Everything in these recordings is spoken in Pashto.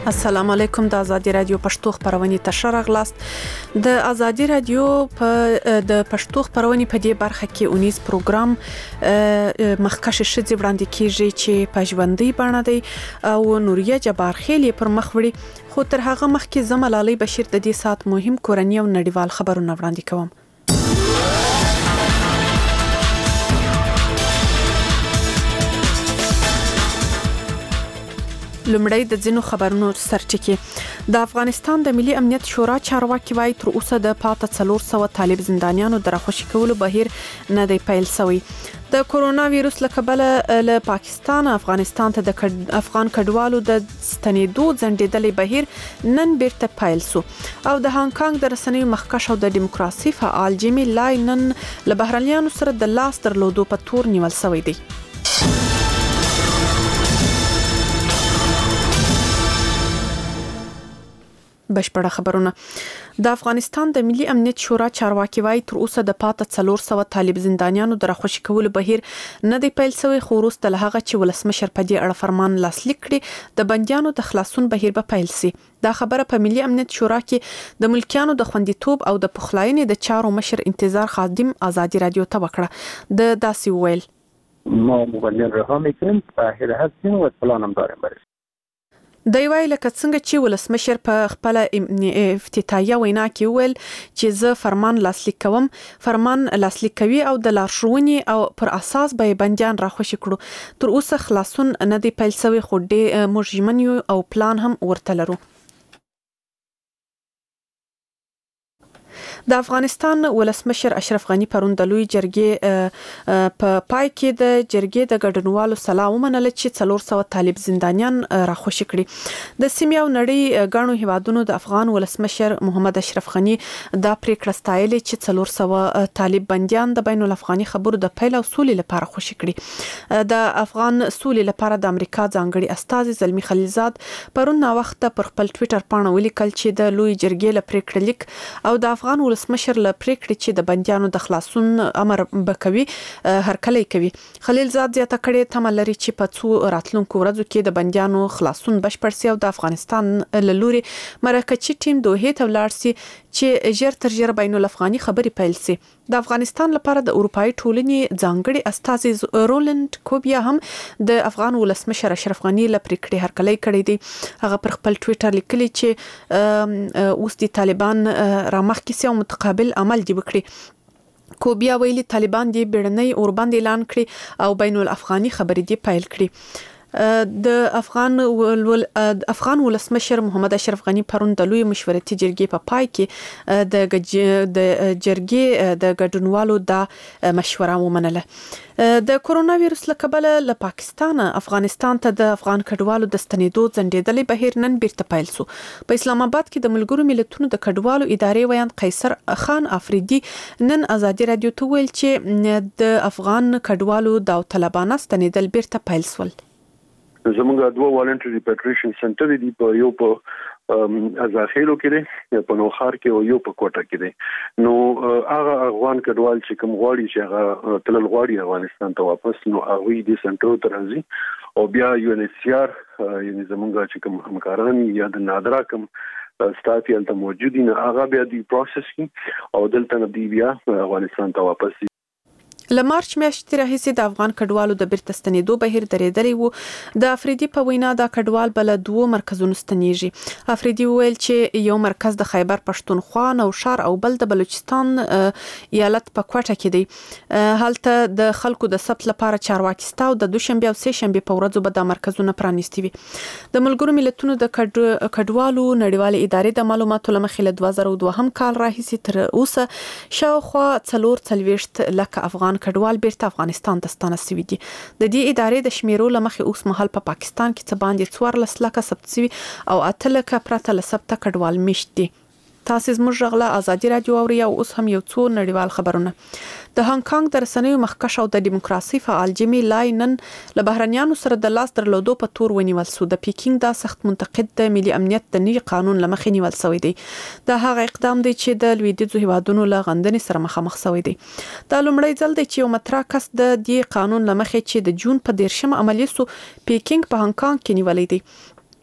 السلام علیکم. د ازادي رادیو پښتو خبرونه ته راغلاست. د ازادي رادیو د پښتو خبرونه په دې برخه کې 19 پروګرام مخکښ شذ وړاندې کیږي چې په ژوندۍ بڼه دی او نوریه جبار خیل پر مخ وړي. خو تر هغه مخکې زملالي بشیر د دې سات مهم کورنۍ او نړیوال خبرونه وړاندې کوم. لومړی د ځینو خبرونو سرچکه. د افغانستان د ملي امنیت شورا چارواکي وایي تر اوسه د 400 طالب زندانیانو د راخوشي کولو بهیر نه دی پیل شوی. د کورونا وایروس له کبله له پاکستان افغانستان ته د افغان کډوالو د ستنېدو ځنډېدلې بهیر نن بیرته پیل شو او د هانګ کانګ د رسنیو مخکښ او د دیموکراسي فعال جیمی لای نن له بهرنیانو سره د لاس درلودو په تور نیول شوی دی. بشپړه خبرونه. د افغانستان د ملي امنیت شورا چارواکي وایي تر اوسه د 400 طالب زندانیانو د راخوشي کولو بهیر نه دی پیل شوی. خو وروسته له هغه چې ولسمشر په دې اړه فرمان لاسلیک کړي د بندیانو د خلاصون بهیر به پیل شي. دا خبره په ملي امنیت شورا کې د ملکیانو د خوندیتوب او د پخلاینې د چارو مشر انتظار خادم ازادي رادیو ته وکړه. د داسې ویل ما مبلغ رقم میکنیم هر هستیم و پلانم داریم برای د ویل لکه څنګه چې ولسمشر په خپل افتتاحیه وینا کې ویل چې زه فرمان لاسلیک کوم. فرمان لاسلیک کوي او د لارښوونې او پر اساس به بنديان راخوشي کړو. تر اوسه خلاصون نه دی پیل شوی خو د مجرمینو او پلان هم ورته لرو. د افغانستان ولسمشر اشرف غنی پرون د لوی جرګې په پای کې د جرګې د ګډونوالو سلام ومنل چې 400 طالب زندانیان راخوشي کړي. د سیمې او نړۍ غاڼو هیوادونو د افغان ولسمشر محمد اشرف غنی دا پریکړه ستایلې چې 400 طالب بنديان د بین الافغاني خبرو د پیل او سولې لپاره خوشي کړي. د افغان سولې لپاره د امریکا ځانګړي استاذ زلمی خلیلزاد پرون نا وخت پر خپل ټوئیټر باندې ولیکل چې د لوی جرګې ل پریکړه لیک او د افغان ولسمشر له پریکړې چې د بنديانو د خلاصون امر بکوي هرکلی کوي. خلیلزاد زیاته کړې تمه لري چې په څو راتلونکو ورځو کې د بنديانو خلاصون بشپړ شي او د افغانستان له لوري مرکزي ټیم دوه ته ولاړ شي چې ژر تر ژره بین الافغاني خبري پیل شي. د افغانستان لپاره د اروپאי ټولنې ځانګړي استاذ رولند کوبیا هم د افغان ولسمشر اشرف غنی له پریکړې هرکلی کړی دی. هغه پر خپل ټوئیټر لیکلی چې اوس د طالبان رامخ کې او متقابل عمل دی وکړي. کوبیا ویلي طالبان دی بیړنۍ اوربند اعلان کړي او بین الافغاني خبرې دی پیل کړي. د افغان ولسمشر محمد اشرف غنی پرون د لوی مشورتي جرګې په پای کې د جرګې د ګډونوالو د مشوره ومنله. د کورونا وایروس له کبله له پاکستان افغانستان ته د افغان کډوالو د ستنېدو ځنډېدلې بهیر نن بیرته پیل شو. په اسلام آباد کې د ملګرو ملتونو د کډوالو ادارې ویان قیصر خان افریدي نن ازادي رادیو ته ویل چې د افغان کډوالو د طالبانو ستنېدل بیرته پیل شول. زمونږ دوه والنټری ریپاټریشن سنټر دي په یو په ازاخیلو کې دي په نوخار کې او یو په کوټه کې دي. نو هغه افغان کډوال چې کوم غواړي چې هغه تلل غواړي افغانستان ته واپس نو هغه دې سنټر ته راځي او بیا یو ان ایچ سی آر یعنی زمونږ چې کوم همکاران یا د نادرا کوم سټاف یې ته موجود دي هغه بیا دی پروسس کی او دلته نه دی بیا افغانستان ته واپس له مارچ میاشتې راهیسې د افغان کډوالو د بیرته ستنېدو بهیر درېدلی وو. د افریدي په وینا د کډوال بل دوه مرکزونو ستنېږي. افریدي ویل چې یو مرکز د خیبر پښتونخوا نوشهر او بل د بلوچستان ایالت په کوټه کې دی. هلته د خلکو د ثبت لپاره چارواکي ستاو د دوشنبه او سه شنبه په ورځو به د مرکزونو پرانیستي وي. د ملګرو ملتونو د کډوالو نړیوال ادارې د معلوماتو لمخې له 2002 کال راهیسې تر اوسه شاوخوا 440 لکه افغان کډوال بیرته افغانستان ته ستانه شوي دي. د دې ادارې د شمیرو لمخې اوس مهال په پاکستان کې څه باندې 14 لکه ثبت شوي او 8 لکه پرته له ثبت کډوال میشت دي. تاسو زموږ غلا ازادي رادیو اوري او اوس هم یو څو نړیوال خبرونه. د هانګ کانګ د رسنیو مخکښ او د دیموکراسي فعال جیمی لای نن له بهرنیانو سره د لاس درلودو په تور ونیول شو. د پیکینګ دا سخت منتقد د ملي امنیت د نوي قانون لمخې نیول شوی دی. دا هغه اقدام دی چې د لویدیځو هیوادونو له غندنې سره مخامخ شوی دی. دا لومړی ځل دی چې یو متراکس د دې قانون لمخې چې د جون په 10 عملی سو پیکینګ په هانګ کانګ کې نیولې دی.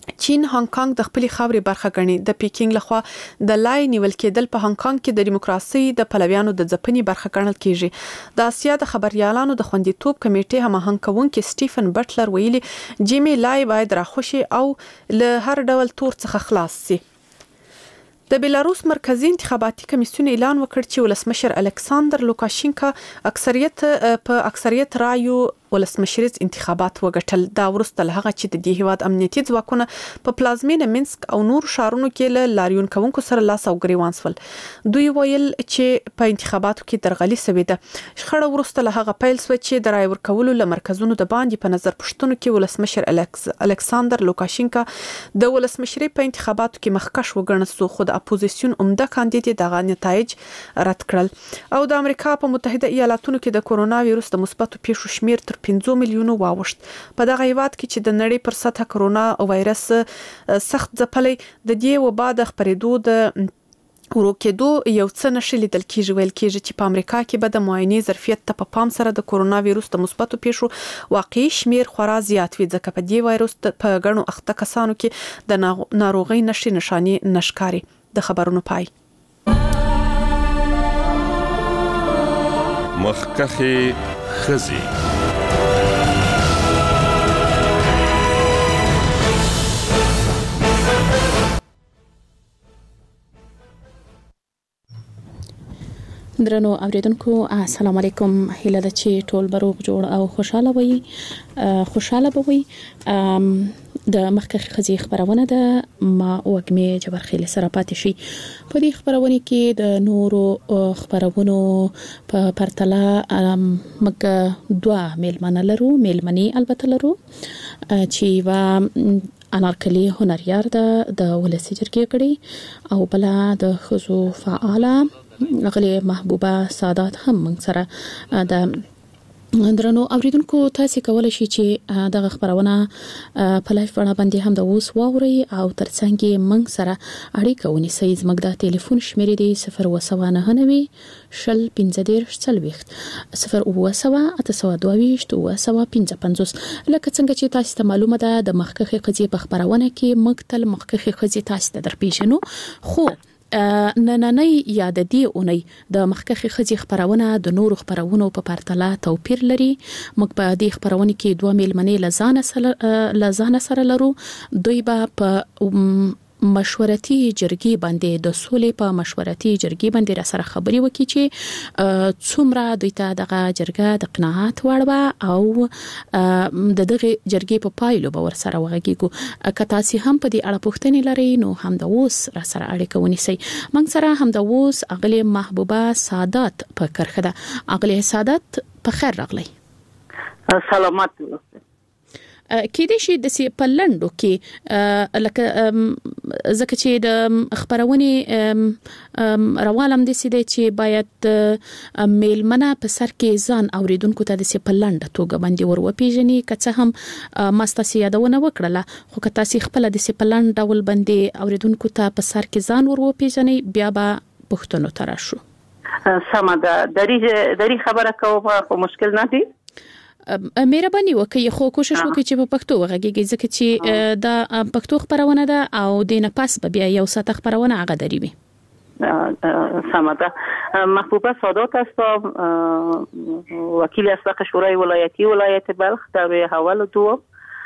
چین هانګ کانګ د خپل خاورې برخه ګڼي. د پیکینګ لخوا د لای نیول کېدل په هانګ کانګ کې د دیموکراسي د پلویانو د ځپنې برخه ګڼل کیږي. د آسیا د خبريالانو د خوندیتوب کمیټې هماهنګ کوونکي سټیفن بټلر ویلي جیمی لای باید راخوشي او له هر ډول تور څخه خلاص شي. د بیلاروس مرکزی انتخاباتي کمیسیون اعلان وکړ چې ولسمشر الکساندر لوکاشینکا اکثریت رایو ولسمشریز انتخابات وګټل. دا ورسته له هغه چې د دې هیواد امنیتي ځواکونه په پلازمینه منسک او نور شهرونو کې له لاریون کوونکو سره لاس او ګریوان سول. دوی ویل چې په انتخاباتو کې درغلي سوې ده. شخړه ورسته له هغه پیل سو چې د رای ورکولو له مرکزونو د باندې په نظر پښتنو کې ولسمشر الکساندر لوکاشینکا د ولسمشرۍ په انتخاباتو کې مخکښ وګڼل سو، خو د اپوزیسیون عمده کاندید دغه نتایج رد کړل. او د امریکا په متحده ایالاتونو کې د کورونا وایروس د مثبتو پیښو شمیر 5 میلیونو واوښت. په دغه هیواد کې چې د نړۍ پر سطح کورونا وایرس سخت ځپلې، د دې وبا د خپرېدو د ورکېدو یو څه نشي لیدل کېږي. ویل کېږي چې په امریکا کې به د معاینې ظرفیت ته په پام سره د کورونا وایروس د مثبتو پیښو واقعي شمیر خورا زیات وي، ځکه په دې وایروس په ګڼو اخته کسانو کې د ناروغۍ نشانې نشکاري. د خبرونو پای. مخکخه خزي درنو اوریدونکو السلام علیکم. هیله ده چې ټول بروغ جوړ او خوشاله وي. د مخکخه خزي خبرونه ده ما وګمه جبرخیل سره پاتې شي. په دې خبرونه کې د نورو خبرونو په پرتله مګ دوا میلمنې البته لرو چې وا انارکلی هنریار د ولسی جرګې کړي او بلا د خزو فعاله غلي محبوبه سادات هم موږ سره د درنو اوریدونکو تاسو کولای شئ چې دغه خبرونه په لایف باندې هم د اوس واوري او ترڅنګ موږ سره اړیکه ونیسئ. زموږ د ټلیفون شمیرې دی 029 شل 15 40 0 لکه څنګه چې تاسو ته معلومه ده د مخکخه قضیه په خبرونه کې موږ تل مخکخه قضیه تاسو ته درپېژنو، خو نننۍ یا د دې اونۍ د مخکخه خزي خبرونه د نورو خبرونو په پرتله توپیر لري. موږ په دې خبرونه کې دوه میلمنې لزانه سره لرو. دوی به په مشورتي جرګې باندې د سولې په مشورتي جرګې باندې را سره خبري وکړي چې څومره دوی ته دغه جرګه د قناعت وړ او د دغه جرګې په پایلو به ور سره وغږیږو. که تاسو هم په دې اړه پوښتنې لرئ نو هم د اوس را سره اړیکه ونیسئ. موږ سره هم د اوس اغلی محبوبه سادات په کرخه ده. اغلی سادات په خیر راغلی. سلامات کې دې شي د سی په لندو کې لکه ځکه چې د خبرونه روالم دي چې باید میلمنه په سر کې ځان اوریدونکو ته د سی په لند توګه باندې ور وپیژني. که څه هم ماستاسي یادونه وکړه، خو که تاسو خپل د سی په لند ډول باندې اوریدونکو ته په سر کې ځان ور وپیژني بیا به پښتنو تر شو. سم ده. دری خبره کوم خو مشکل نه دي. مهرباني وکړئ خو کوشش وکړئ چې په پښتو وغږیږئ، ځکه چې دا پښتو خبرونه ده او د نه پاس به بیا یو ساعت خبرونه هغه دري وي. سمده. محبوبه سادات هستم، وکیل اسبق شورای ولایتی ولایت بلخ در حوال دوم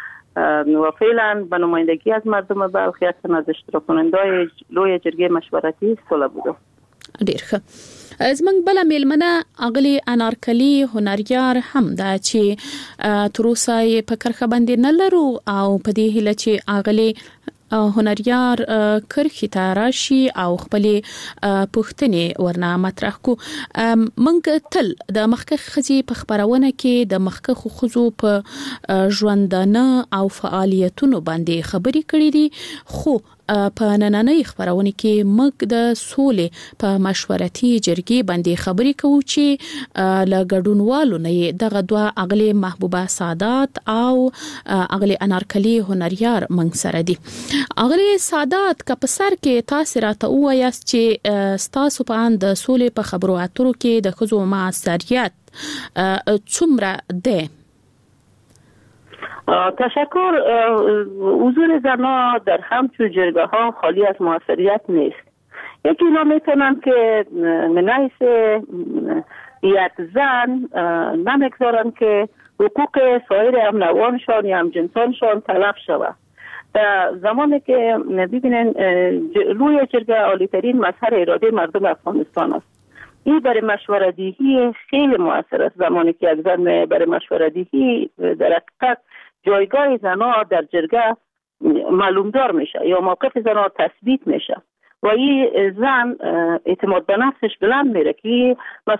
و فعلا به نمایندگی از مردم بلخ یکم از اشتراک کننده‌های لوی جرګې مشورتی صلح بودم. ډیر ښه. زمنګ بل میلمنه اغلی انارکلی هنریار هم دا چې تروسای په کرخه باندې نه لرو او په دې هله چې اغلی هنریار کرخي تراشي او خپل پښتنې ورنه مطرح کو. منګ تل د مخکخ خزي په خبرونه کې د مخکخ خزو په ژوندانه او فعالیتونو باندې خبري کړې دي، خو په نننۍ خبرونه کې موږ د سولې په مشورتي جرګې باندې خبري کوو چې ل ګډونوالو نه دغه دوه اغلی محبوبه سادات او اغلی انارکلی هنریار منګ سره دي. اغلی سادات کا په سر کې تاسو راته وایاست چې تاسو په اند د سولې په خبرو اترو کې د خزو معاصریت څومره ده؟ تشکر. حضور زنان در همچون جرگه ها خالی از موثریت نیست. یکی اینا میتونن که من حیث یک زن نمیگذارن که حقوق سایر هم نوانشان یا هم جنسانشان تلف شود. در زمانی که ببینن روی جرگه عالی‌ترین مظهر اراده مردم افغانستان است. این برای مشوره‌دهی خیلی مؤثر است. زمانی که یک زن برای مشوره‌دهی در حقیقت جایگاه زنها در جرگه معلومدار میشه یا موقف زنها تثبیت میشه و این زن اعتماد به نفسش بلند میره که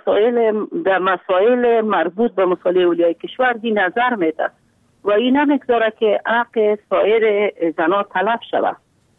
مسائل مربوط به مصالح اولیای کشور دی نظر میده و این نمیگذاره که حق سایر زنها تلف شود.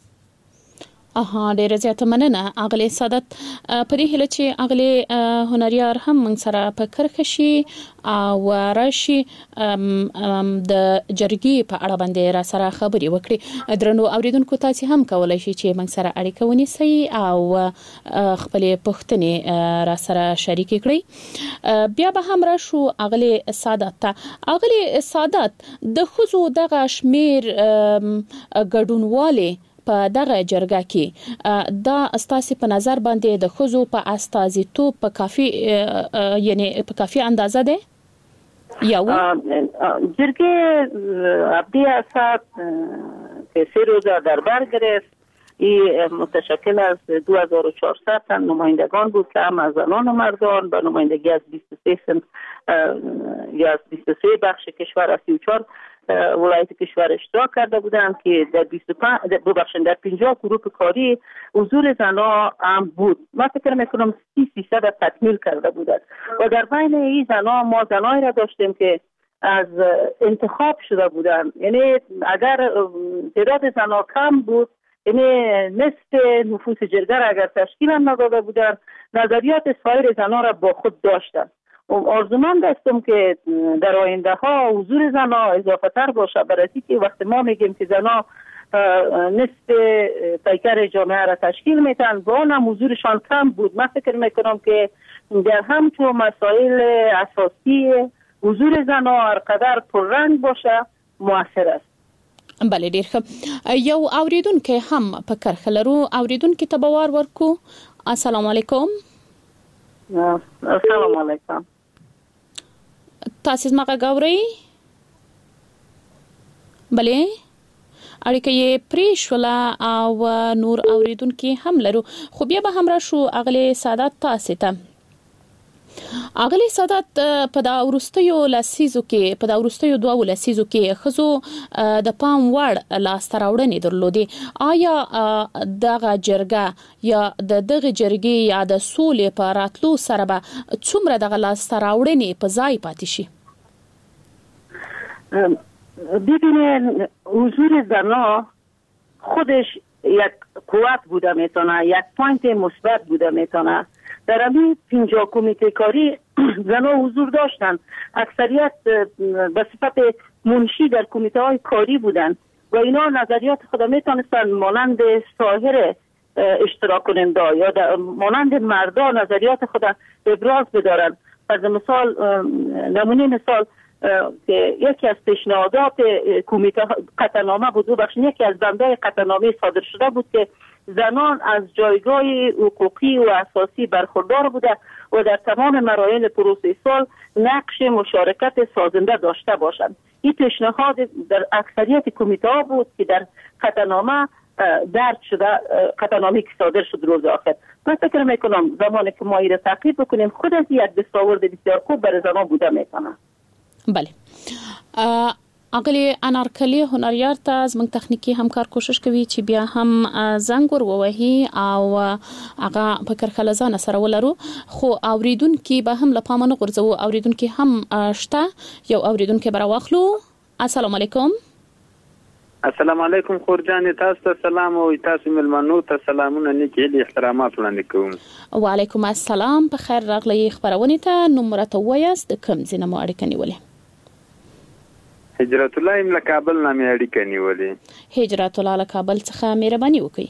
ډیره زیاته مننه اغلی سعادت. په دې هله چې اغلی هنریار هم موږ سره په کرښه شي او راشي د جرګې په اړه باندې را سره خبرې وکړي. درنو اوریدونکو تاسو هم کولای شئ چې موږ سره اړیکه ونیسئ او خپل پوښتنې را سره شریک کړئ. بیا به هم راشو اغلی سعادت. اغلی سعادت د خزو دغه شمیر ګډونواله په دغه جرګه کې دا استاسي په نظر باندې د خزو په استازیتوب په کافي یعنی په کافي اندازه ده یا جرګه ابدی اساس که 3 روزه در بر گرفت. این متشکل از 2400 تن نمایندگان بود که هم از زنان و مردان با نمایندگی از 23 صنف یا از 23 بخش کشور از 34 ولایت کشور اشتراک کرده بودند که در 50 گروه کاری حضور زنان هم بود. من فکر میکنم 30% تکمیل کرده بودند و در بین این زنان ما زنایی را داشتیم که از انتخاب شده بودند. یعنی اگر تعداد زنان کم بود، یعنی نصف نفوس جرگه را اگر تشکیل هم نداده بودند، نظریات سایر زنان را با خود داشتند. آرزومند هستم که در آینده ها حضور زنها اضافه تر باشه، برای که وقتی ما میگیم که زنها نصف پیکر جامعه را تشکیل میتن با اونم حضورشان کم بود. من فکر میکنم که در همچون مسائل اساسی حضور زنها هرقدر پررنگ باشه مؤثر است. بله ډیر ښه. یو اوریدونکو هم په کرښه لرو. اوریدونکو ته بوار ورکو. السلام علیکم. السلام علیکم. تاسو زما غاوري؟ بله اړیکه یې پرې شوله او نور اوریدونکو هم لرو. خو بیا به هم راشو اغلی سعادت تاسو ته. اغلی سعادت په دا ورستیو لسیزو کې په دا ورستیو دوه لسیزو کې خزو د پام وړ لاس راوړنې درلودي. آیا دغه جرګه یا دغه جرګې یا د سولې په راتلو سره به څومره دغه لاس راوړنې په ځای پاتې شي؟ ببینید حضور زنان خودش یک قوت بوده میتونه، یک پوینت مثبت بوده میتونه. در همین 50 کمیته کاری زنان حضور داشتند. اکثریت به صفت منشی در کمیته های کاری بودند و اینا نظریات خود میتونستند مانند سایر اشتراک کننده یا مانند مردان نظریات خود ابراز بدارند. از مثال نمونه مثال که یکی از پیشنهادات کمیته قطعنامه بود، یکی از بندهای قطعنامه صادر شده بود که زنان از جایگاه حقوقی و اساسی برخوردار بوده و در تمام مراحل پروسه سال نقش مشارکت سازنده داشته باشند. این پیشنهاد در اکثریت کمیته ها بود که در قطعنامه درج شده، قطعنامه که صادر شد روز آخر. من فکر میکنم زمانی که ما این تعقیب بکنیم خود از یک دستاورد بسیار خوب برای زنان بوده میکنه. بله. اغلی انارکلی هنریار ته زموږ تخنیکی همکار کوشش کوي چې بیا هم زنګ ور ووهي او هغه په کرخه لزان سره ولرو. خو اوریدونکو به هم لپاره نه غورځو. اوریدونکو هم شته. یو اوریدونکو برا واخلو. السلام علیکم. السلام علیکم خورجان، تاسو ته سلام او تاسو ملمنو ته سلامونه نیکی احترامات وړاندې کوم. وعلیکم السلام. په خیر راغلی خبرونه ته نمبر ته وایست د کوم ځای نه اړیکه نیولې؟ هجرت الله ام کابل نه مې اړیکه نیولې. هجرت الله له کابل څخه مهرباني وکړئ.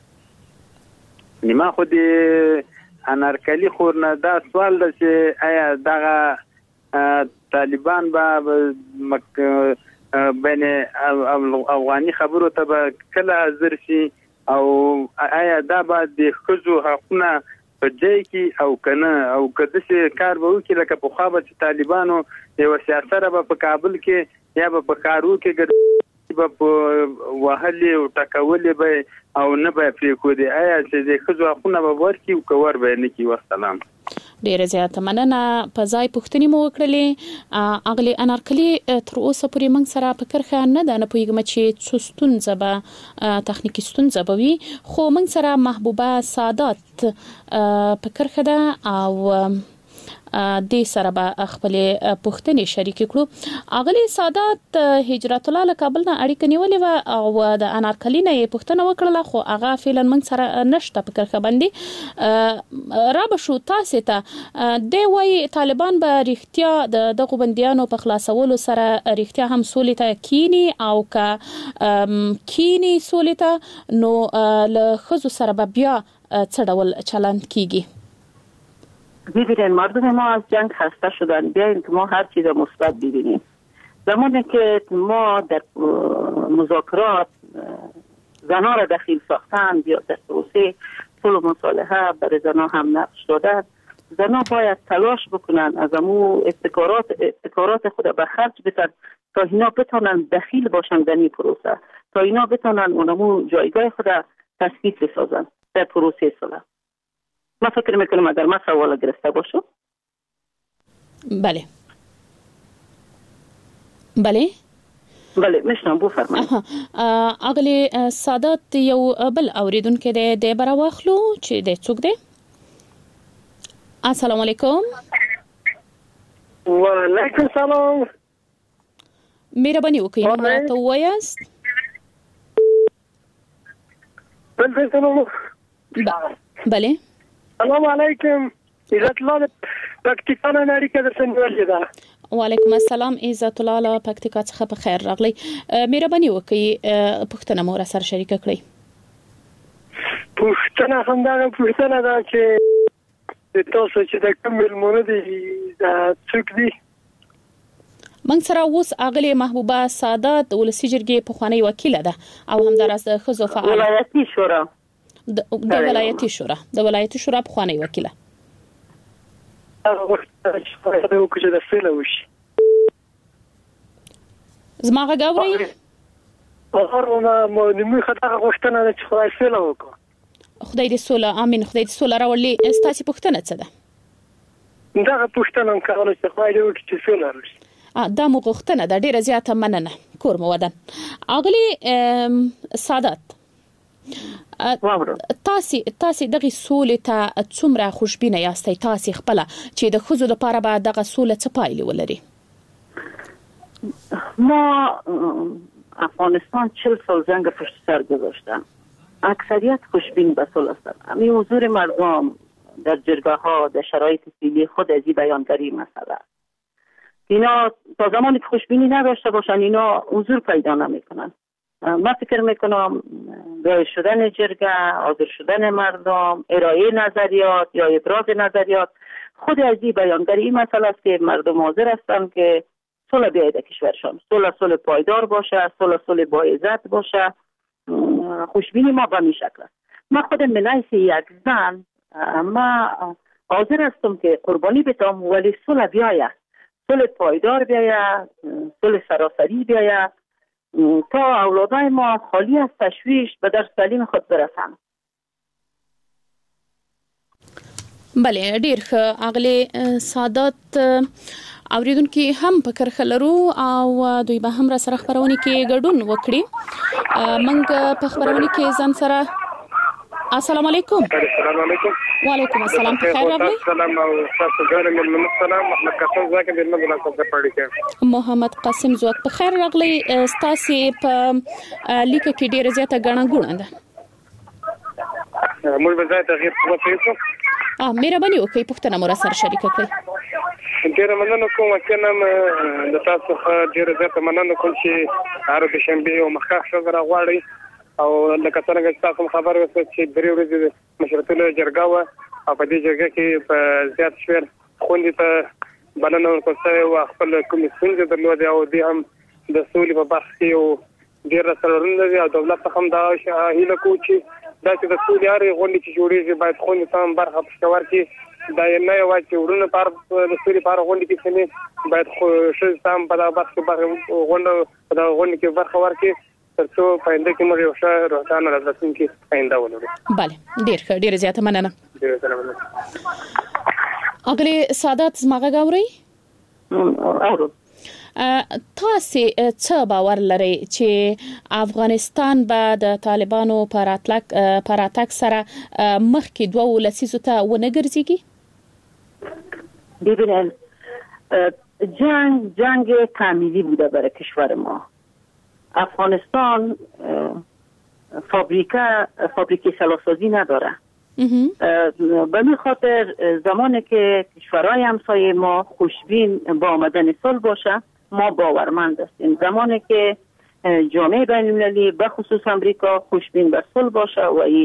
نیمه خو دې انارکلی خور نه دا سوال ده چې آیا دغه طالبان به بین افغاني خبرو ته کله حاضر شي او آیا دا به د ښځو حقونه په ځای کې او کنه او کده چې کار به وکړي لکه په خوا به طالبانو یو سیاست به په کابل کې یا به په کارو کې په وهلې او ټکولې به او نه به پریکو دي آیا چې د ښځو حقونه به ورکړي او کور به نه کوي. والسلام. ډیره زیاته مننه. په ځای پوښتنې مو وکړلې اغلی انارکلی تر اوسه پورې موږ سره په کرخه نه ده نه پوهیږم چې څه ستونزه به تخنیکی ستونزه به وي خو موږ سره محبوبه سعادت په کرخه ده او د سره به خپل پوښتنې شریک کړو. اغلی سعادت هجرت الله له کابل نه اړیکه نیولې و او د انارکلی نه پوښتنه وکړه خو هغه فعلا موږ سره نشته په کرخه باندې را به شو تاسو ته د وای طالبان به رښتیا د غوبندیانو په خلاصولو سره رښتیا هم سولې ته کینی او که کینی سولې ته نو له خزو سره به بیا څه ډول چلند کیږي؟ ببینید مردم ما از جنگ خسته شدن، بیاین که ما هر چیز مثبت ببینیم. زمانی که ما در مذاکرات زنها را دخیل ساختن یا در پروسه صلح و مصالحه برای زنها هم نقش دادن، زنها باید تلاش بکنن از امو ابتکارات خود به خرج بدن تا اینا بتونن دخیل باشن در این پروسه، تا اینا بتونن اونمو جایگاه خود تثبیت بسازن در پروسه صلح. ما فکر میکنم اگر ما سوال گرفته باشم. بله بله بله مشنم بفرمایید. اغلی سعادت یو بل اوریدونکو د براواخلو چې د څوک دی. السلام علیکم. وعلیکم السلام. مهرباني وکړئ نو راته ووایاست. بله السلام علیکم. عزت الله پکتیکا نه اړیکه درته نیولې ده. وعلیکم السلام. عزت الله له پکتیکا څخه په خیر راغلی. مهرباني وکړئ پوښتنه مو را سره شریک کړئ. پوښتنه همدغه پوښتنه ده چې تاسو چې د کوم ملمونه دي څوک دي؟ موږ سره اوس اغلی محبوبه سعادت ولسی جرګې په خوانی وکیل ده او همدارس د خزو فعال ولایتي شورا د ولایتي شورا په خوانی وکیله. زما غاوري خدای دې سوله امين. خدای دې سوله راولي. ستاسو پوښتنه څه ده؟ دا پوښتنه کوله چې خدای دې وکړي چې سوله راشي. دا مو غوښتنه ده. ډیره زیاته مننه. کور مو ودان. اغلی سعادت تاسو دغه سولې ته څومره خوشبینه یاستئ تاسو خپل چې د خزو لپاره به دغه سولې څه پایلې ولري؟ ما افغانستان 40 سال جنگ پشت سر گذاشتم. اکثریت خوشبین به صلح هستند. همین حضور مردم در جرگاه ها در شرایط فعلی خود از این بیانگری مسئله. اینا تا زمانی که خوشبینی نداشته باشن اینا حضور پیدا نمیکنن. من فکر میکنم رای شدن جرگه، حاضر شدن مردم، ارائه نظریات یا ابراز نظریات خود از این بیانگری این مسئله است که مردم حاضر هستند که صلح بیاید کشورشان. صلح پایدار باشه، صلح با عزت باشه. خوشبینی ما به این شکل است. من خودم به حیث یک زن ما حاضر هستم که قربانی بدم ولی صلح بیاید. صلح پایدار بیاید، صلح سراسری بیاید تا اولادای ما خالی از تشویش به در سلیم خود برسند. بله ډیر ښه. اغلی سعادت اوریدونکو هم په کرخه لرو او دوی به هم را سره خبرونه کې ګډون وکړي. موږ په خبرونه کې ځان سره السلام علیکم. السلام علیکم. وعلیکم السلام. په خیر راغلی. سلام او تاسو ګرم ملمن سلام. محمد قاسم زاکه د نن ملاقات پړی کې. محمد قاسم زوک په خیر راغلی. تاسو په لیک کې ډیره زیاته غاڼه ده. موږ به ځای ته غیر پروفیسور مهرباني وکړئ پوښتنه مو را سره شریک کړئ. ډیره مننه کوم چې د تاسو ډیره زیاته مننه کوم چې هر د شنبه او مخکښ شغره غواړي او لکه څنګه تاسو خبر وسه چې درې ورځې مشرتونه جرګه و او په دې جرګه کې په زیات شمېر خوندې ته بلنه ورکړه او خپل کوم څنګه درلود او دې هم د سولې په برخه کې او ډیر سرورند دي او دولت هم دا هیله کوي چې دا چې د سولې اړ غونډې چې جوړېږي باید خو نظام برخه پښتور کې دا نه یو چې ورونه پر د سولې پر غونډې کې څنګه باید خو شې سم په دا برخه غونډه کې برخه ورکړي ترڅو پاینده کې موږ یو ښه روښانه راتلونکي پاینده ولرو. بله ډیر زیاته مننه. اغلی سادات زماغه غوري اورو تاسو څه باور لرئ چې افغانستان به د طالبانو پر اتاک سره مخکې دوه لسیزو ته ونګرځيږي؟ ببینید جنگ تعمیری بوده برای کشور ما. افغانستان فابریکه سلاح‌سازی نداره. به این خاطر زمانی که کشورهای همسایه ما خوشبین با آمدن صلح باشه ما باورمند هستیم. زمانی که جامعه بین المللی به خصوص امریکا خوشبین به صلح باشه و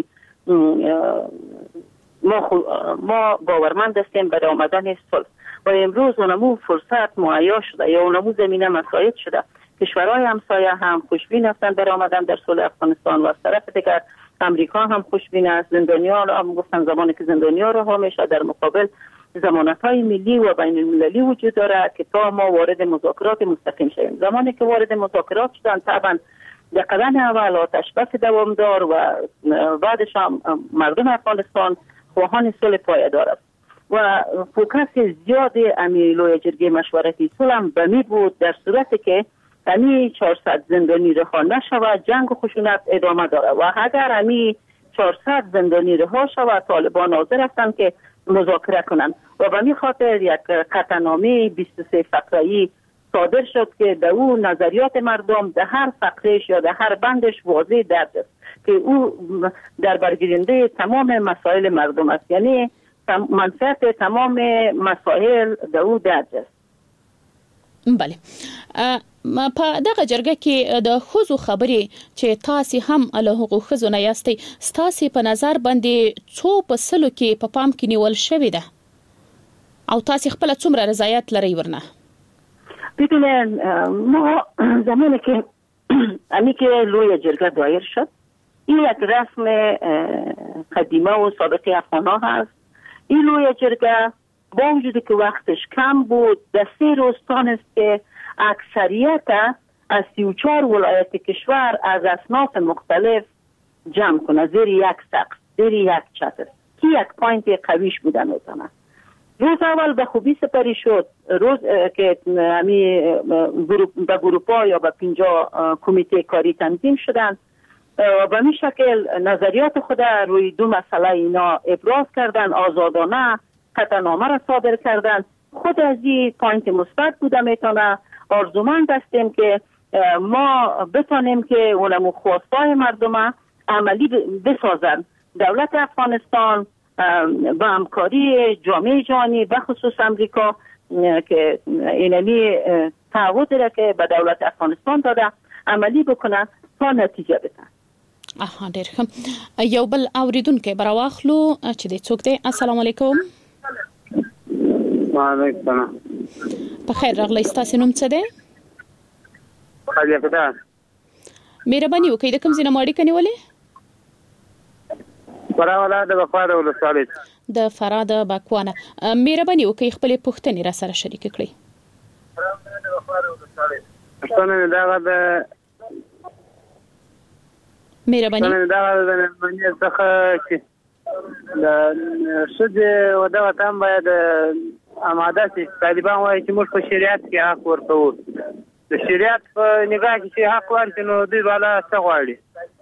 ما باورمند هستیم برای آمدن صلح و امروز اونمو فرصت مهیا شده یا اونمو زمینه مساعد شده. کشورهای همسایه هم خوشبین هستند برای آمدن در صلح افغانستان و از طرف دیگر امریکا هم خوشبین است. زندانیا را هم گفتن زمانی که زندانیا رها میشه در مقابل ضمانت‌های ملی و بین المللی وجود داره که تا ما وارد مذاکرات مستقیم شویم. زمانی که وارد مذاکرات شدن طبعا در قدم اول آتش بس دوامدار و بعدش هم مردم افغانستان خواهان صلح پایدار است و فوکس زیاد امی لوی جرگه مشورتی صلح به می بود در صورتی که امی 400 زندانی رها نشود جنگ و خشونت ادامه داره و اگر امی 400 زندانی رها شود طالبان حاضر هستند که مذاکره کنند و به این خاطر یک قطعنامه 23 فقره‌ای صادر شد که در او نظریات مردم در هر فقرهش یا در هر بندش واضح درج است که او در برگیرنده تمام مسائل مردم است، یعنی منفعت تمام مسائل در او درج است. بله په دغه جرګه کې د خزو خبرې چې تاسو هم له حقوق خزو نه یاستئ ستاسو په نظر باندې څو په سلو کې په پام کې نیول شوې ده او تاسو خپل څومره رضایت لرئ ورنه؟ ببینید ما زمانی که لوی جرګه دایر شد این یک رسم قدیمه و سابقه افغان‌ها هست. این لوی جرګه با وجودی که وقتش کم بود در 3 روز تانست که اکثریت از 34 ولایت کشور از اصناف مختلف جمع کنه زیر یک سقف، زیر یک چتر که یک پوینت قویش بودن میتونه. روز اول به خوبی سپری شد. روز که به گروپا یا به 50 کمیته کاری تنظیم شدن و به این شکل نظریات خود روی 2 مسئله اینا ابراز کردن، آزادانه قطعنامه را صادر کردن. خود از این پوینت مثبت بوده میتونه. آرزومند هستیم که ما بتانیم که اونمو خواستای مردم عملی بسازن. دولت افغانستان با همکاری جامعه جهانی به خصوص امریکا که اینمی تعهد داره که به دولت افغانستان داده عملی بکنه تا نتیجه بده. ډیر ښه. یو بل اوریدونکو براواخلو چې د څوک دی. السلام علیکم. وعلیکم السلام. بخیر راغلی. تاسو نوم څه دی؟ خالد فتح. مهرباني وکړئ د کوم ځای نه اړیکه نیولې؟ فراه د بکوانه ولسوالۍ. د فراه د بکوانه. مهرباني وکړئ خپل پوښتنې را سره شریک کړئ. پښتنه دا د مهرباني دا د منځ څخه چې د شذ و دا وطن باید آماده شي. طالبان وايي چې موږ په شریعت کې حق ورکوو. د شریعت په نگاه کې چې حق ورکړي نو دوی بالا څه غواړي؟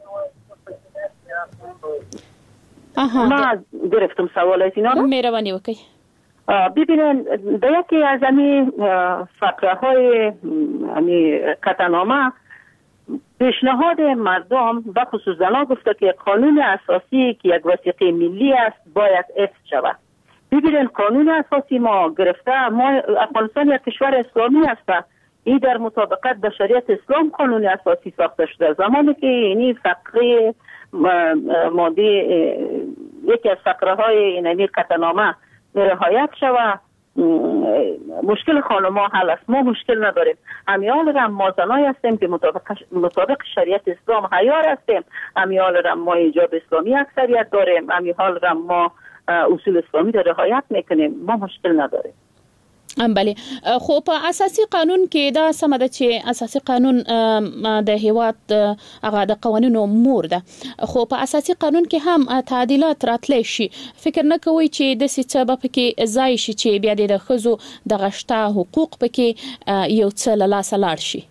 ما گرفتم سوالات اینا رو. مهربانی وکړئ. ببینید در یکی از این فقره های قطعنامه پیشنهاد مردم به خصوص زنان گفته که قانون اساسی که یک وثیقه ملی است باید حفظ شود. ببینید قانون اساسی ما گرفته، ما افغانستان یک کشور اسلامی است. این در مطابقت با شریعت اسلام قانون اساسی ساخته شده. زمانی که این فقره ماده یکی از فقره های این قطعنامه رعایت شود مشکل خانم‌ها حل است. ما مشکل نداریم. همیال را ما زنایی هستیم که مطابق شریعت اسلام حیار هستیم. همیال را ما حجاب اسلامی اکثریت داریم. همیال را ما اصول اسلامی را رعایت میکنیم. ما مشکل نداریم. بله. خو په اساسي قانون کې دا سم ده چې اساسي قانون د هیواد هغه د قوانینو مور ده، خو په اساسي قانون کې هم تعدیلات راتلی شي. فکر نه کوي چې د سبب کې ځای شي چې بیا د خزو د غشته حقوق پکې یو څه له لاس لاړ شي.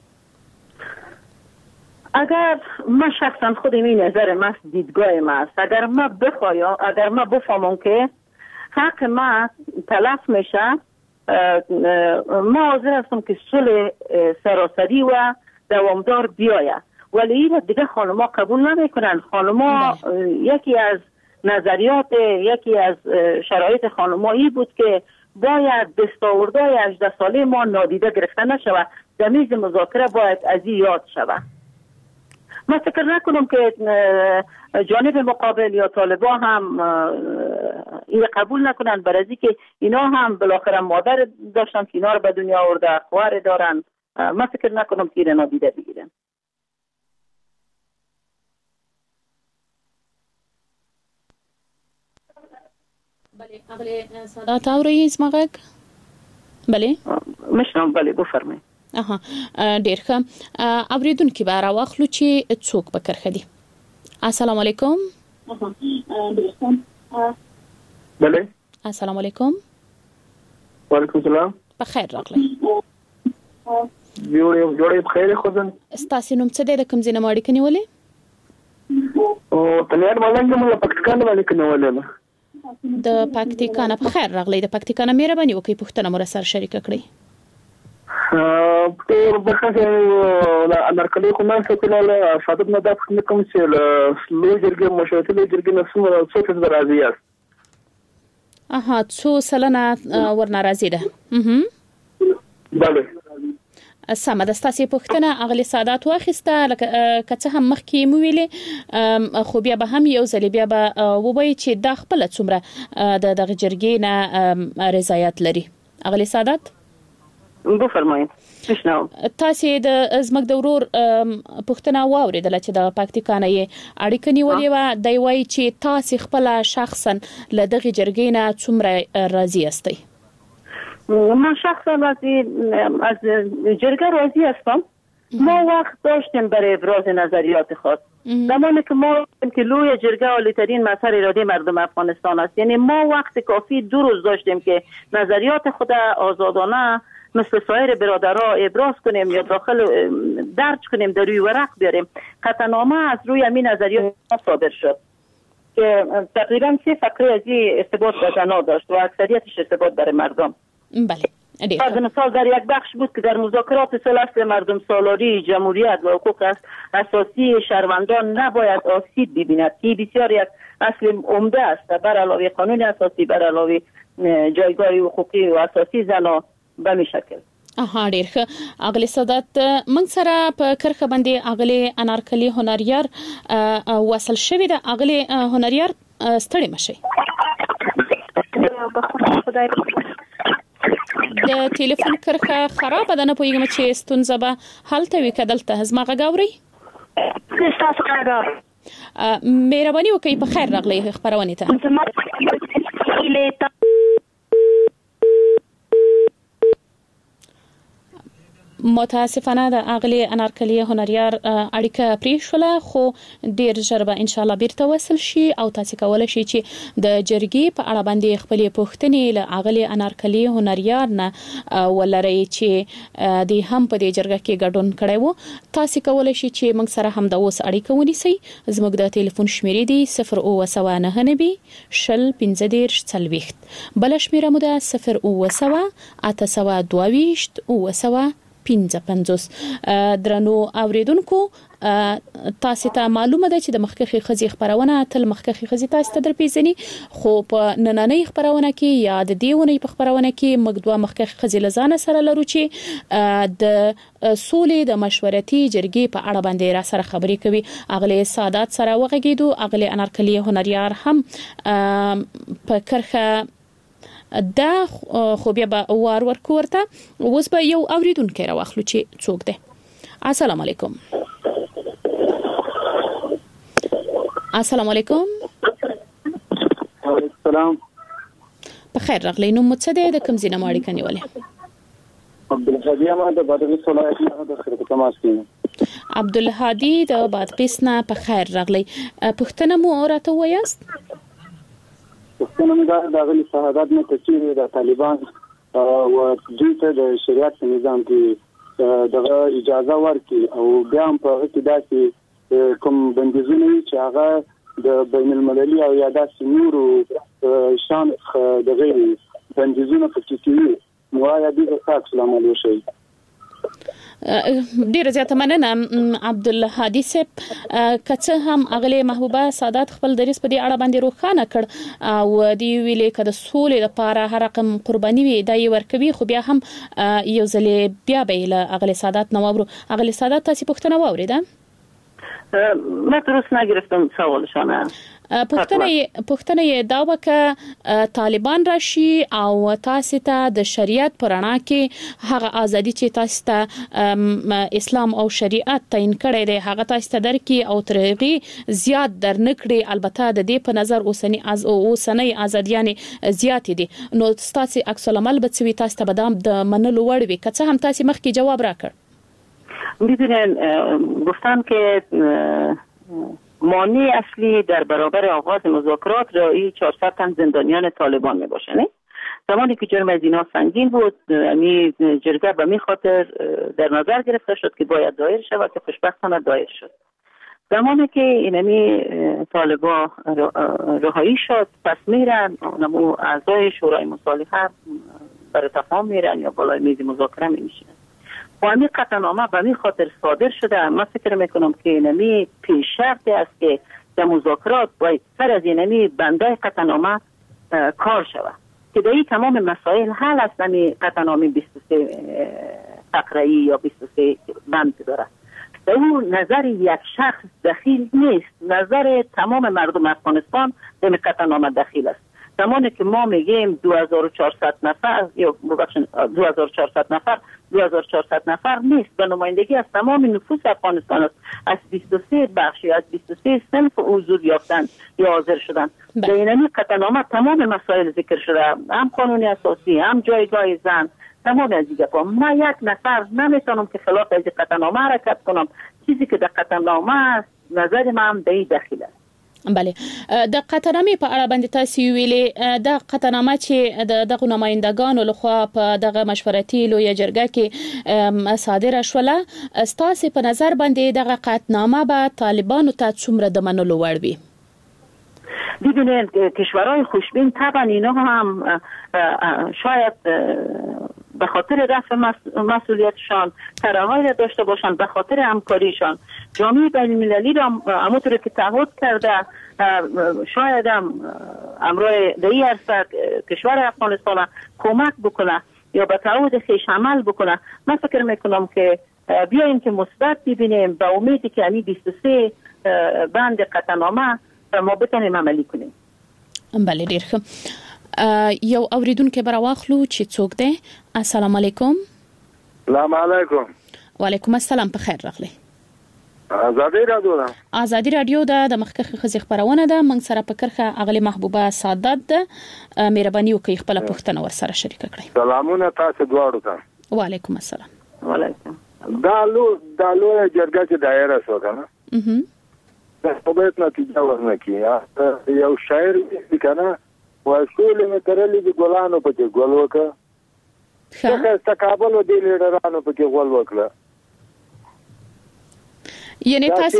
اگر ما شخصا خودم این نظر ما دیدگاه ما است، اگر ما بفهمم که حق ما تلف میشه، ما حاضر هستم که صلح سراسری و دوامدار بیاید، ولی این دیگه خانم‌ها قبول نمیکنن. خانم‌ها یکی از نظریات، یکی از شرایط خانم‌ها این بود که باید دستاوردهای 18 ساله ما نادیده گرفته نشود، در میز مذاکره باید از این یاد شود. من فکر نکنم که جانب مقابل یا طالبان هم این قبول نکنن، برای که اینا هم بالاخره مادر داشتن که اینا رو به دنیا آورده، خواهر دارن. من فکر نکنم که اینا نادیده بگیرن. بله اغلی سادات اوري زما غږ؟ بله مشنم. بله بفرمایئ. ډیر ښه. اوریدونکو به راواخلو چې څوک به کرخه دي. السلام علیکم. بله. السلام علیکم. وعلیکم السلام. بخیر راغلی. جوړې بخیر خدای. ستاسو نوم څه دی، د کوم ځای نه اړیکه نیولې؟ او تنیار مالنګ موږ پاکستان باندې کنولې. د پاکستان بخیر راغلی. د پاکستان مهرباني وکړئ پوښتنه مو سره شریک کړئ. په بخښه انارکلي خو نه څه صادق نه دا کوم چې لوی جرګې مشورتي لوی جرګې نسمه څه څه راځي است. څو سلنه ورناراضي ده. بله. سمه ده. ستاسو پوښتنه اغلی سادات واخیسته، لکه څه هم مخکې مو ویلې، خو بیا به هم یو ځل بیا به ووایي چې دا خپل څومره د دغه جرګې نه رضایت لري. اغلی سادات بفرمایئ. تاسو د زمک د ورور پښتنه واوریدله چې د پاکستان یې اړیکه نیولې و، دی وایي چې تاسو خپل شخصا له دغه جرګې نه څومره راضي یاستئ؟ من شخصا از جرگه راضی هستم. ما وقت داشتیم برای ابراز نظریات خود، زمانی که ما که لوی جرگه عالی‌ترین مظهر اراده مردم افغانستان است. یعنی ما وقت کافی 2 روز داشتیم که نظریات خود آزادانه مثل سایر برادرها ابراز کنیم یا داخل درج کنیم، در روی ورق بیاریم. قطعنامه از روی همین نظریات صادر شد که تقریبا 3 فقره از این ارتباط به زنان داشت و اکثریتش ارتباط برای مردم. بله. از مثال در یک بخش بود که در مذاکرات صلح مردم سالاری جمهوریت و حقوق اساسی شهروندان نباید آسیب ببیند، که بسیار یک اصل عمده است بر علاوه قانون اساسی، بر علاوه جایگاه حقوقی و اساسی زنان به می شکل. ډیر ښه. اغلی سادات موږ سره په کرخه باندې اغلی انارکلي هنریار وصل شوی ده. اغلی هنریار ستړي مشي. د ټلیفون کرخه خراب ده، نه پوهیږم چې ستونزه به هلته وي کدلته. زما غږ اورئ؟ تاسو غږ مهرباني وکړئ په خیر راغلی خبرونه ته. متاسفانه د اغلی انارکلي هنریار اړیکه پرې شوله، خو ډیر ژر به ان شاء الله بیرته وصل شي او تاسو کولای شئ چې د جرګې په اړه باندې خپل پوښتنې له اغلی انارکلي هنریار نه ولرئ چې د هم په دې جرګه کې ګډون کړی وو. تاسو کولای شئ چې موږ سره هم د اوس اړیکه ونیسئ. زموږ د ټلیفون شمیرې دی 00999 شل 15 40. بل شمیره مو ده 009 822 950. درنو اوریدونکو تاسو ته معلومه ده چې د مخکخي خزي خبرونه تل مخکخي خزي تاسو ته درپېژني، خو په نننۍ خبرونه کې یا د دیونی په خبرونه کې موږ دوه مخکخي خزي لزان سره لرو چې د سولې د مشورتي جرګې په اړه باندې را سره خبرې کوي. اغلی سادات سره وغږیدو، اغلی انارکلي هنریار هم په کرخه دا خو بیا به وار ورکورته اوس به یو اوریدونکو راوخلو چې څوک دی. السلام علیکم. السلام علیکم. سلام. په خیر راغلی. نو مڅ دی د کوم ځای نه اړیکه نیولې؟ عبدالهادي ما د بادغیس ولایت نه د خرید تماس کینم. عبدالهادي د بادغیس نه په خیر راغلی. پښتنه مو راته وایاست؟ پښتنه مو دا غلي شهادت نه تفسیر د طالبان او دوی ته د شریعت نظام کې دغه اجازه ورکړي او بیا هم په اقتداسي کوم بندیزونه چې هغه د بین المللي او یا داسې نورو شان دغه بندیزونه پکې کوي. نو آیا دې تاسو سلام علیکم. ډیره زیاته مننه عبدالهادي صاحب. کڅه هم اغلی محبوبه سادات خپل دریس په دې اړه باندې روښانه کړ او دی ویلې کده سولې لپاره هر رقم قرباني وي دای ورکوي، خو بیا هم یو ځلې بیا به له اغلی سادات نو ورو. اغلی سادات تاسو پوښتنه واوریده؟ ما درست نگرفتم سوالشانه. پوښتنه دا وکړه طالبان راشي او تاسو ته د شریعت پرانا کې هغه ازادي چې تاسو ته اسلام او شریعت تعین کړی دی هغه تاسو ته درکې او ترغي زیات درنکړي. البته د دې په نظر اوسنۍ ازادیانه زیات دي. نو تاسو عکس العمل به څه تاسو ته بدام د منلو وړ وي. که څه هم تاسو مخکې جواب راکړ. میدونین گفتن که مانع اصلی در برابر آغاز مذاکرات رهایی 400 تن زندانیان طالبان می باشه. نه زمانی که جرم از اینا سنگین بود یعنی جرگه به می خاطر در نظر گرفته شد که باید دایر شود که خوشبختانه دایر شد. زمانی که اینمی طالبان رهایی شد پس میرن نمو اعضای شورای مصالحه برای تفاهم میرن یا بالای میز مذاکره میشن. و همین قطعنامه به می خاطر صادر شده. من فکر میکنم که اینمی پیش شرطی است که در مذاکرات باید سر از اینمی بنده قطعنامه کار شود که در این تمام مسائل حل است. نمی قطعنامه 23 فقره‌ای یا 23 بند داره. در اون نظر یک شخص دخیل نیست، نظر تمام مردم افغانستان در قطعنامه دخیل است. زمانی که ما میگیم 2400 نفر یا 2400 نفر نیست، به نمایندگی از تمام نفوس افغانستان است. از 23 بخشی از 23 صنف حضور یافتن یا حاضر شدن. در اینمی قطعنامه تمام مسائل ذکر شده، هم قانون اساسی هم جایگاه زن تمام از دیگه پا. ما یک نفر نمیتونم که خلاف از قطعنامه حرکت کنم. چیزی که در قطعنامه است نظر من هم در داخل است. بله د قطعنامه په اړه باندې تاسو ویلي د قطعنامه چې دغه نمائندگانو لخوا په دغه مشورتي لوی جرګه کې صادره شوله ستاسو په نظر باندې دغه قطعنامه به طالبانو ته څومره د منلو وړ وي؟ ببینید کشورهای خوشبین طبعا اینا هم شاید به خاطر رفع مسئولیتشان طرح‌هایی را داشته باشند، به خاطر همکاریشان جامعه بین‌المللی را همونطور که تعهد کرده شاید هم امروی در این عرصه کشور افغانستان کمک بکنه یا به تعهد خویش عمل بکنه. من فکر میکنم که بیاییم که مثبت ببینیم به امیدی که همین 23 بند قطعنامه ما بتونیم عملی کنیم. بله ډیر ښه. یو اوریدونکو براواخلو چې څوک دی. السلام علیکم. السلام علیکم. وعلیکم السلام. په خیر راغلی. ازادي رادیو ده. ازادي رادیو ده د مخکخ خزي خبرونه ده. من سره په کرخه اغلی محبوبه سادات ده. مهرباني وکړئ خپل پوښتنه ور سره شریک کړئ. سلامونه تاسو دواړو ته. وعلیکم السلام. وعلیکم. دالو جرګه چې دایره شو کنه. په بیت نتیجه ورنکي. یو شاعر کنه وسول می ترلې د ګلانو په کې ګل وکړه. څنګه تکابل و دي لیډرانو په کې ګل وکړه. یعنی تاسو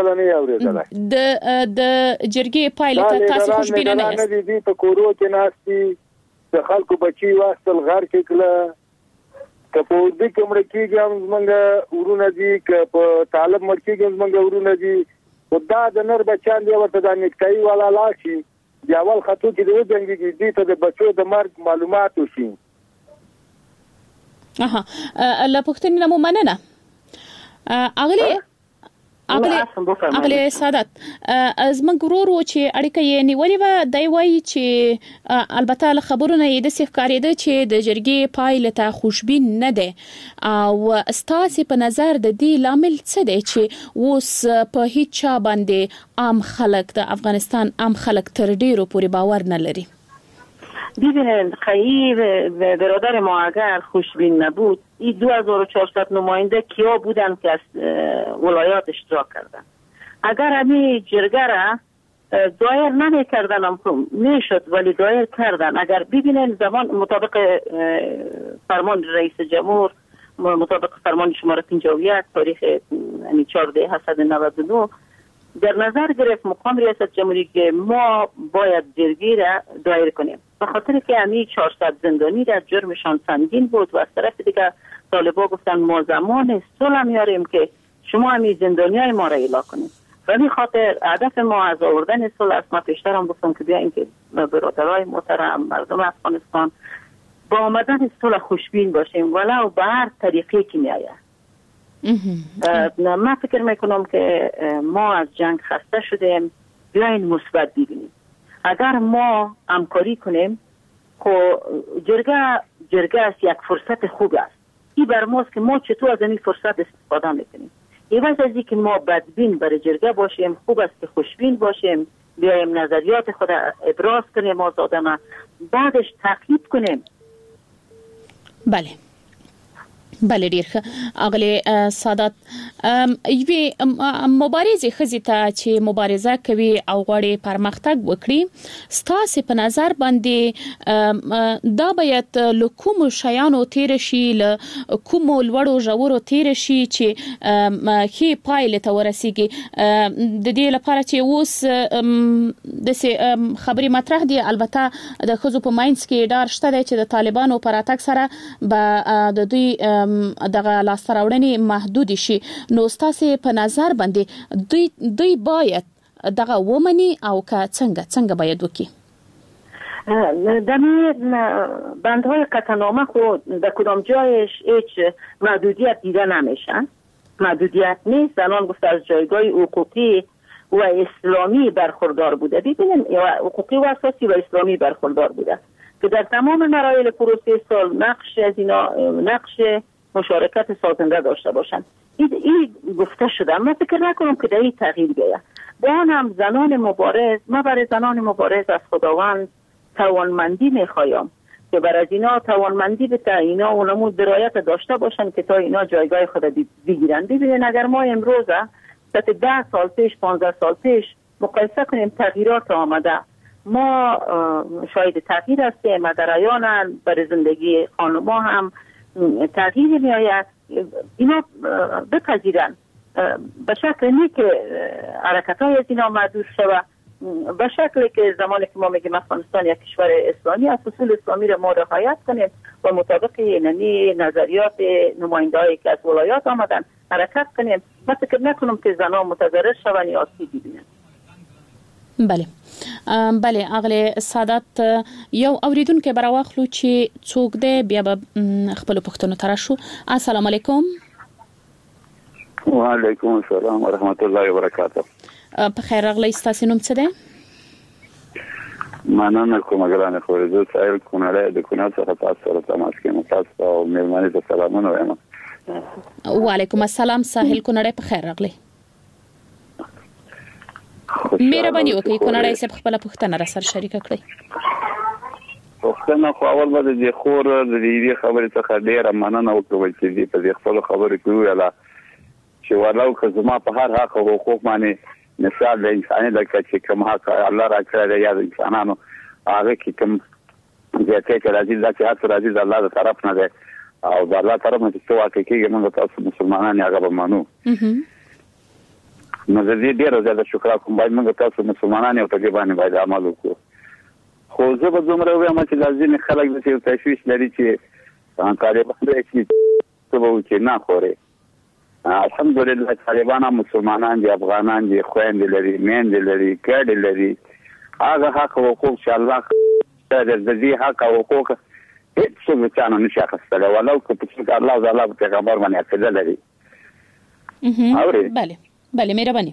د جرګې پایله ته تاسو خوشبینه نه یاست؟ نه دي په کورو کې ناشتي د خلکو بچي واستل غر کې کله که په دې کې مرکیږي موږ ورونه دي که په طالب مرکیږي موږ ورونه دي خدا د نر بچان دی ورته د نکټای والا لاشي د اول خطو کې د جنگي دي ته د بچو د مرګ معلومات وشي. الله پښتني نمو مننه. اغلی اغلی سعادت زموږ ورور چې اړیکه یې نیولې و دی وایي چې البته له خبرونه یې د ښکارېده چې د جرګې پایله ته خوشبین نه ده او ستاسو په نظر د دې لامل څه دی چې اوس په هیڅ چا باندې عام خلک د افغانستان عام خلک تر ډیرو پورې باور نه لري؟ ببینید خیلی برادر ما اگر خوشبین نبود این 2400 نماینده کیا بودن که از ولایات اشتراک کردن؟ اگر همین جرگه را دایر نمی کردن میشد ولی دایر کردن. اگر ببینید زمان مطابق فرمان رئیس جمهور مطابق فرمان شماره 51 تاریخ 14/799 در نظر گرفت مقام ریاست جمهوری که ما باید جرگی را دایر کنیم به خاطر که همی 400 زندانی در جرمشان سنگین بود و از طرف دیگه طالبا گفتن ما زمان صلح میاریم که شما همی زندانیای ما را اعلام کنید و به خاطر هدف ما از آوردن صلح است. ما پیشتر هم گفتم که بیاین که برادرای محترم مردم افغانستان با آمدن صلح خوشبین باشیم ولو به هر طریقی که میآید. من فکر میکنم که ما از جنگ خسته شدیم بیاین مثبت ببینیم. اگر ما همکاری کنیم خب جرگه است یک فرصت خوب است. این بر ماست که ما چطور از این فرصت استفاده میکنیم. عوض از اینکه ما بدبین برای جرگه باشیم خوب است که خوشبین باشیم بیایم نظریات خود ابراز کنیم آزادانه بعدش تعقیب کنیم. بله ډیر ښه اغلی سعادت یوه مبارزه خزي ته چې مبارزه کوي او غواړي پرمختګ وکړي ستاسو په نظر باندې دا باید له کوم شیانو تیر شي له کوم لوړو ژورو تیر شي چې هي پایله ته ورسیږي د دې لپاره چې اوس د خبري مطرح دي. البته د خزو په ماینس کې ډار شته چې د طالبانو پر اتاک سره به د دوی دغه لاستراوړنې محدود شي. نو ستاسو په نظر باندې دوی باید دغه ومني او که څنګه باید وکړي؟ دمی بندهای قطعنامه خود در کدام جایش هیچ محدودیت دیده نمیشن. محدودیت نیست. زنان گفته از جایگاه حقوقی و اسلامی برخوردار بوده. ببینیم حقوقی و اساسی و اسلامی برخوردار بوده که در تمام مراحل پروسه سال نقش مشارکت سازنده داشته باشند. این گفته شده. من فکر نکنم که در این تغییر بیاید. با آن هم زنان مبارز، من برای زنان مبارز از خداوند توانمندی میخوایم که برای اینا توانمندی بده، اینا اونمون درایت داشته باشن که تا اینا جایگاه خود بگیرن. ببینید اگر ما امروز 10 سال پیش 15 سال پیش مقایسه کنیم تغییرات آمده، ما شاید تغییر هستیم و در ایان برای زندگی خانم‌ها هم تغییر می آید. اینا بپذیرن به شکل نه که حرکت‌های از اینا محدود شود، به شکلی که زمانی که ما میگیم افغانستان یک کشور اسلامی است اصول اسلامی را ما رعایت کنیم و مطابق اینمی نظریات نماینده‌هایی که از ولایات آمدن حرکت کنیم. من فکر نکنم که زنان متضرر شوند یا آسیب ببینن. بله اغلی سعادت یو اوریدونکو براواخلو چې څوک دی بیا به خپل پښتنو تراشو. السلام علیکم. وعلیکم السلام ورحمت الله وبرکاته. په خیر راغلی. ستاسو نوم څه دی؟ مننه کوم ګرانه خو زه سایل کونړ د کونړ څخه تاسو سره تماس کوم. تاسو او مېلمانه ته سلامونه وایم. وعلیکم السلام ساحل کونړ په خیر راغلی. مهرباني وکړئ کونړ یې خپل پښتنه را سره شریک کړئ. پښتنه خو اول به د خور د دې خبرې څخه ډیره مننه وکړم چې دې په خپل خبرې کې ویلا چې ولو که زما په هر حق او حقوق باندې مثال د انساني د چې کوم حق الله را کړی دی یا د انسانانو هغه کې کوم ځکه چې راځي د هغه راځي د الله طرف نه دی او د الله طرف نه چې واقع کېږي موږ تاسو مسلمانان هغه به مانو. نو د دې ډیره زیاته شکر کوم باید موږ تاسو مسلمانان یو په دې باندې باید عمل وکړو. خو زه به دومره وایم چې لازم خلک د یو تشویش لري چې طالبان دې چې څه به وکړي نه خوري. الحمدلله طالبان هم مسلمانان دي، افغانان دي، خويندې لري، میندې لري، ګډ لري. هغه حق او حقوق چې الله د دې حق او حقوق هیڅ څه چانه نشي اخیستلی ولو که په الله او الله پیغمبر باندې عقیده لري. بله بله مهرباني.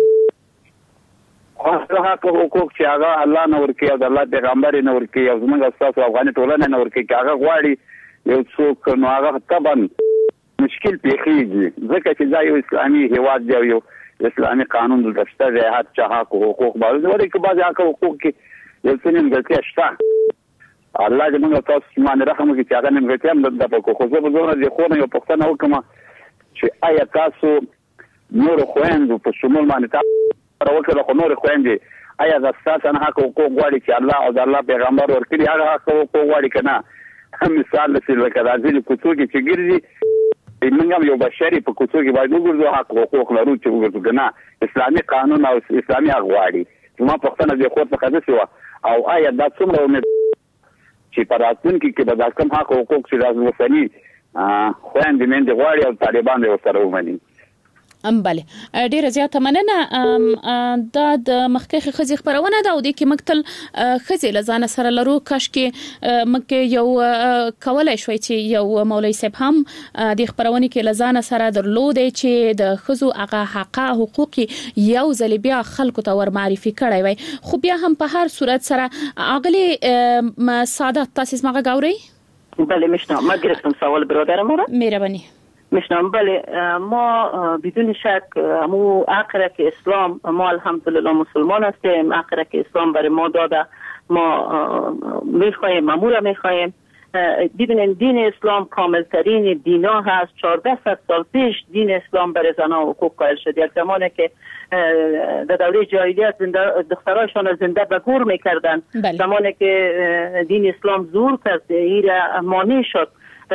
هغه حقوق چې هغه الله نور کوي او د الله پیغمبر نور کوي او زموږ اساس افغاني ټولنه نور کوي هغه غواړي یو څوک نو هغه طبعا مشکل پیخیږي ځکه چې دا یو اسلامي هیواد دی یو اسلامي قانون دلته دی هر چا حقوق باندې ورته بعض حقوق کې یو څه نیمګړتیا شته الله دې موږ تاسو باندې رحم وکړي چې هغه نیمګړتیا هم د په خو زه به زونه دي خو نه یو پښتنه وکم چې آیا تاسو نور خويندو په شمول باندې تاسو راوکړه خو نور خويندې آیا د تاسو نه حقوق غواړي چې الله او د الله پیغمبر ورکړي هغه حقوق غواړي کنه مثال لسی لکه د ځینې کوڅو کې چې ګرځي موږ یو بشري په کوڅو کې باید وګورو حقوق لرو چې وګورو کنه اسلامي قانون او اسلامي غواړي ما پښتنه دې خو په قضیه شو او آیا دا څومره امید چې په راتلونکي کې به دا کوم حقوق چې راځي وسني خويندې مې د غواړي او طالبان یې وسره ومني بله ډیره زیاته مننه دا د مخکې خزي خبرونه ده او د کې مکتل خزي لزانه سره لرو کاش کې مکه یو کولای شوي چې یو مولوی صاحب هم د خبرونه کې لزانه سره درلودي چې د خزو هغه حقوق یو ځل بیا خلکو ته ور معرفي کړی وي خو بیا هم په هر صورت سره اغلی ساده تاسیس ماغه گاوري بله میشنم ما گرفتم سوال برادرم را مهربانی میشنم بله ما بدون شک مو عقیده که اسلام ما الحمدلله مسلمان هستیم عقیده که اسلام برای ما داده ما میخوایم مامورا میخوایم ببینید دین اسلام کاملترین دینا هست 1400 سال پیش دین اسلام برای زنان حقوق قائل شد یک زمانی که در دوره جاهلیت دخترایشان زنده به گور میکردن زمانی که دین اسلام ظهور کرد این مانع شد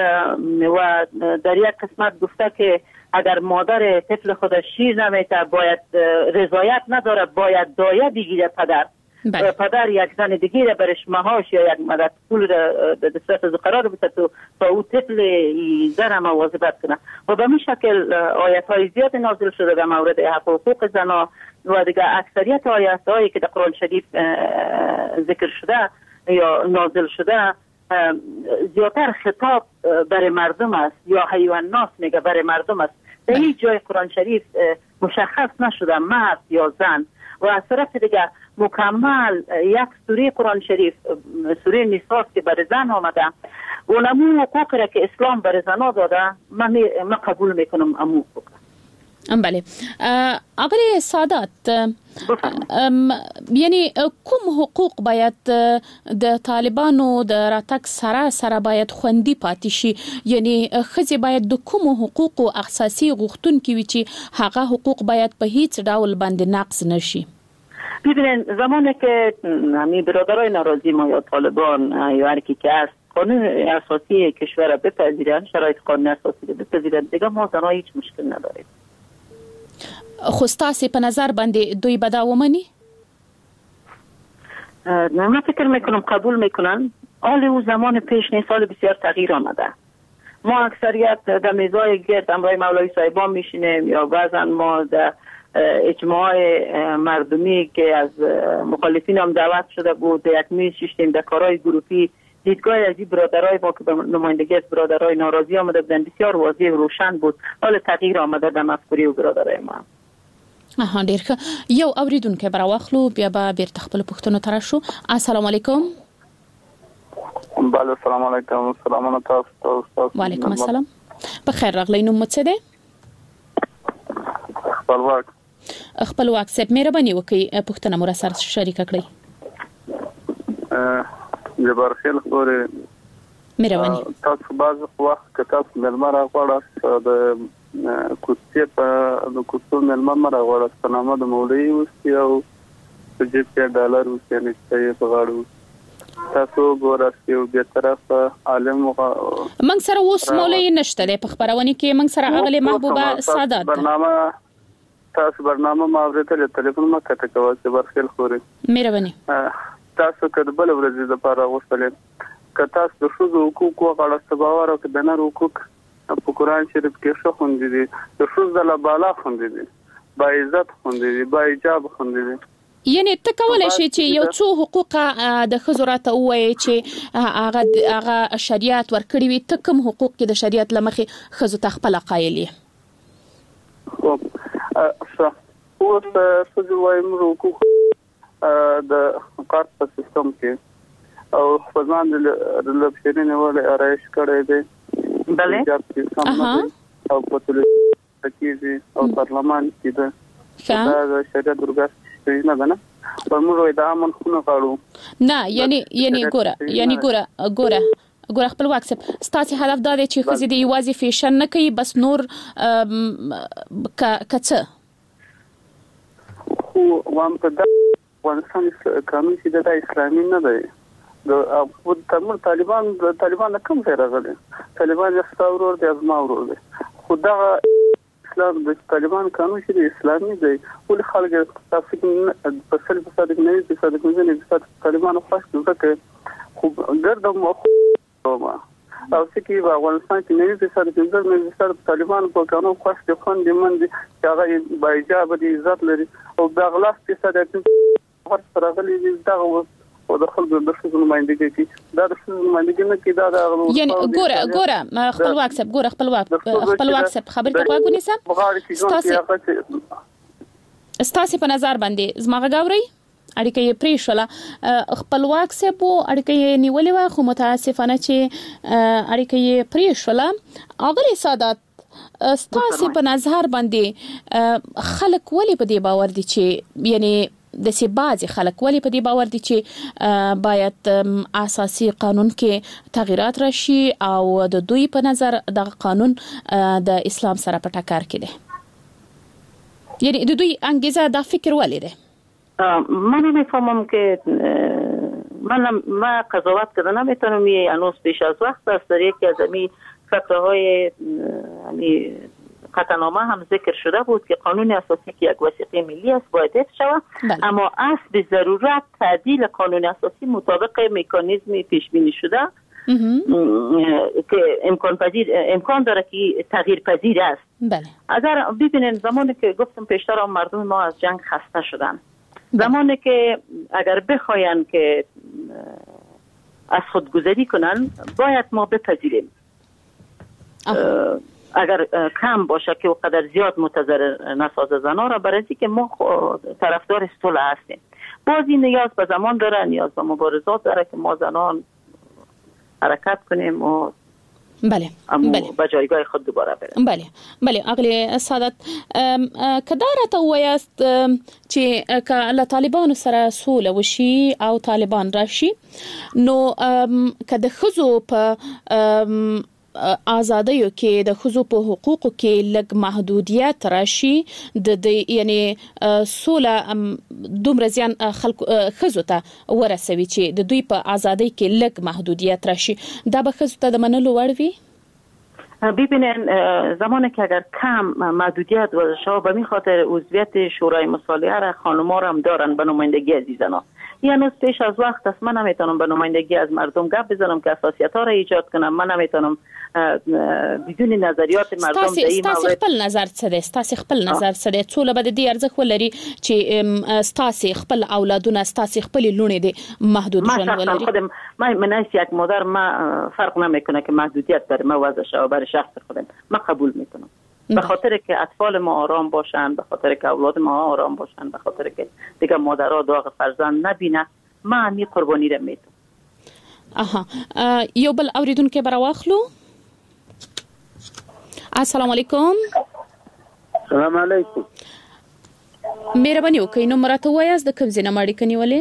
و در یک قسمت گفته که اگر مادر طفل خودش شیر نمیته باید رضایت نداره باید دایه بگیره پدر یک زن دیگه برش مهاش یا یک مدد پول به صورت قرار بده تا او طفل زن مواظبت کنه و به این شکل آیت های زیاد نازل شده در مورد حقوق زنان و دیگه اکثریت آیت هایی که در قرآن شریف ذکر شده یا نازل شده زیادتر خطاب برای مردم است یا حیوان ناس میگه برای مردم است در هیچ جای قرآن شریف مشخص نشده مرد یا زن و از طرف دیگه مکمل یک سوره قرآن شریف سوره نساء که برای زن آمده اونمو حقوق را که اسلام برای زن داده من قبول میکنم امو حقوق بله آقای سادات یعنی کوم حقوق باید د طالبانو د راتګ سره باید خوندي پاتې شي یعنی خزي باید د کوم حقوق او اساسي غوښتونکو وي چې هغه حقوق باید په هیڅ ډول باندې نقض نشي ببینید زمانی که همین برادرای ناراضی ما یا طالبان یا هر کی که است قانون اساسی کشور را بپذیرن شرایط قانون اساسی را بپذیرن دیگه ما زنها هیچ مشکل نداریم خو ستاسو په نظر باندې دوی به دا ومني؟ من فکر میکنم قبول میکنن حال او زمان پیش نیست سال بسیار تغییر آمده ما اکثریت در میزای گرد همراه مولوی صاحبان میشینیم یا بعضا ما در اجماع مردمی که از مخالفین هم دعوت شده بود یک میز شیشتیم در کارهای گروهی دیدگاه از این برادرای ما که به نمایندگی از برادرای ناراضی آمده بودن بسیار واضح و روشن بود حال تغییر آمده در مفکوری و برادرای ما ډیر ښه یو اوریدونکو براوخلو بیا به بیرته خپل پوښتنه تر شو السلام علیکم بله السلام علیکم سلام تاسو وعلیکم السلام بخیر راغلی نو مڅ ده خپلواک صاحب مهرباني وکړئ پوښتنه مو سره شریک کړئ جبر خیل خوري مهرباني تاسو باز وخت که تاسو ملمر غواړئ د کوڅې په د کوڅو ملمر غواړئ په نامه د مولوی وستي او په جیب کې ډالر وستي نشته په غاړو تاسو ګورئ یو به طرف عالم موږ سره اوس مولوی نشته په خبرونه کې موږ سره اغلی محبوبه سادات برنامه تاسو برنامه ما ورته ټلیفون ما کته کوي چې برخیل خوري مهرباني تاسو کله بل ورځ د پاره غوښتل که تاسو د شوزو حقوق او غلط باور او د نه حقوق په قرآن شریف کې څه خوندې دي د شوز د بالا خوندې دي با عزت خوندې دي با حجاب خوندې دي یعنی ته کولای شې چې یو څو حقوق د خزورات وایي چې هغه شریعت ورکړي وي ته کوم حقوق کې د شریعت لمخې خزو تخپل قایلی اوس څه وایم حقوق د قرض په سیستم کې او خپلمان د لپشرین ول ارایش کړی دی بله او په ټولنه کې او پارلمان کې دا د شریعت درګه نه ده نه په موږ د امن خونه کاړو نه یعنی ګوره خپل واکسب ستاسو هدف دا دی چې خزي د یوازې فیشن نه کوي بس نور کڅه خو وام ته د افغانستان قانون چې د اسلامي نه دی د طالبان کوم ځای راغلي طالبان یې ستاورور دی ازما ورور دی خو دا اسلام د طالبان قانون چې د اسلامي دی ولې خلک تاسو کې په سل په صدق نه دي صدق نه دي طالبان خو څه خو ګرځم او چې په افغانستان کې نه دي صدق نه دي طالبان په قانون خاص دي خوند من دي چې هغه با ایجاب دي عزت لري او د غلاس کې صدق ورته راغلي دي دا او د خلکو د څه نمائندګي کې دا د څه نمائندګي نه کې دا یعنی ګوره خپل واکسب خبرې ته غوږ نیسم ستاسو په نظر باندې زماغه غاوري اړیکه یې پریښوله خپلواک سبو اړیکه یې نیولې و خو متاسفانه چې اړیکه یې پریښوله اغلی سادات ستاسو په نظر باندې خلک ولې په دې باور دي چې یعنی د سی بعضی خلک ولې په دې باور دي چې باید اساسي قانون کې تغیرات راشي او د دوی په نظر د قانون د اسلام سره په ټکر کې دي یعنی د دوی انګیزه دا فکر ولې ده من نمیفهمم که من قضاوت کردن نمیتونم هنوز پیش از وقت است در یکی از این فقره‌های قطعنامه هم ذکر شده بود که قانون اساسی که یک وثیقه ملی است باید حفظ شود اما اصل به ضرورت تعدیل قانون اساسی مطابق مکانیزم پیش بینی شده که امکان داره که تغییر پذیر است بله اگر ببینین زمانی که گفتم پیشتر مردم ما از جنگ خسته شدن زمانی که اگر بخواین که از خودگذری کنن باید ما بپذیریم اگر کم باشه که اونقدر زیاد متضرر نسازه زنا را برای که ما طرفدار صلح هستیم بازی نیاز به زمان داره نیاز به مبارزات داره که ما زنان حرکت کنیم و بله به جایگاه خود دوباره بریم بله اغلی سعادت کدارته وایست چې که طالبان سره سوله وشي او طالبان راشي نو که د ښځو په آزادیو کې د ښځو په حقوقو کې لږ محدودیت راشي د یعنی سوله دومره زیان خلکو ښځو ته ورسوي چې د دوی په ازادۍ کې لږ محدودیت راشي دا به ښځو ته د منلو وړ وي ببینن زمانی که اگر کم محدودیت وضع به می خاطر عضویت شورای مصالحه را خانم‌ها هم دارن به نمایندگی از زنان یعنی پیش از وقت است من نمیتونم به نمایندگی از مردم گپ بزنم که اساسیت‌ها را ایجاد کنم من نمیتونم بدون نظریات مردم در این مورد خپل نظر څه دی ستاسو خپل نظر څه دی څو به د دې ارزښت ولري چې ستاسو خپل اولادونه ستاسو خپل لونه دي محدود ژوند ولري خودم من یک مادر ما فرق نمیکنه که محدودیت بر ما وضع شه و برای شخص خودم ما قبول میکنم به خاطر که اطفال ما آرام باشن به خاطر که اولاد ما آرام باشن به خاطر که دیگه مادرها داغ فرزند نبینه ما می قربانی را میتونم یو بل اوریدونکو براواخلو السلام علیکم السلام علیکم مهرباني وکړئ نو مرته وایاست د کوم ځای نه ماړی کنیولې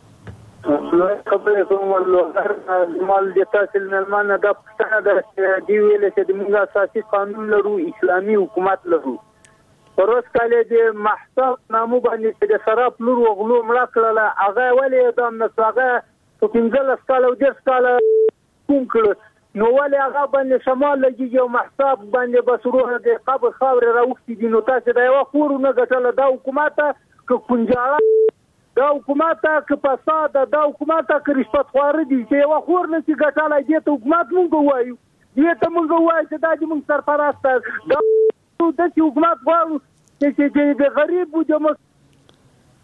خبرې کوم ولر مال د تحصیل ملمانه د پښتنه د دی ویل چې د موږ اساسي قانون لرو اسلامي حکومت لرو پروس کاله د محساب نامو باندې د سراب نور وغلو مړه کړله هغه ولې د نساغه په 15 کال او 10 کال کوم کړ نو ولې هغه باندې شمال لګي او محساب باندې بسروه د قبر خاور راوختي دي نو تاسو دا یو خور نه غټل د حکومت ک کنجاړه دا حکومت ک فساد دا حکومت ک رشوت خور دي چې یو خور نه چې غټل دي ته حکومت مونږ وایو دې ته مونږ وایو چې دا چې مونږ سرپرست دا د حکومت وایو چې د غریب و د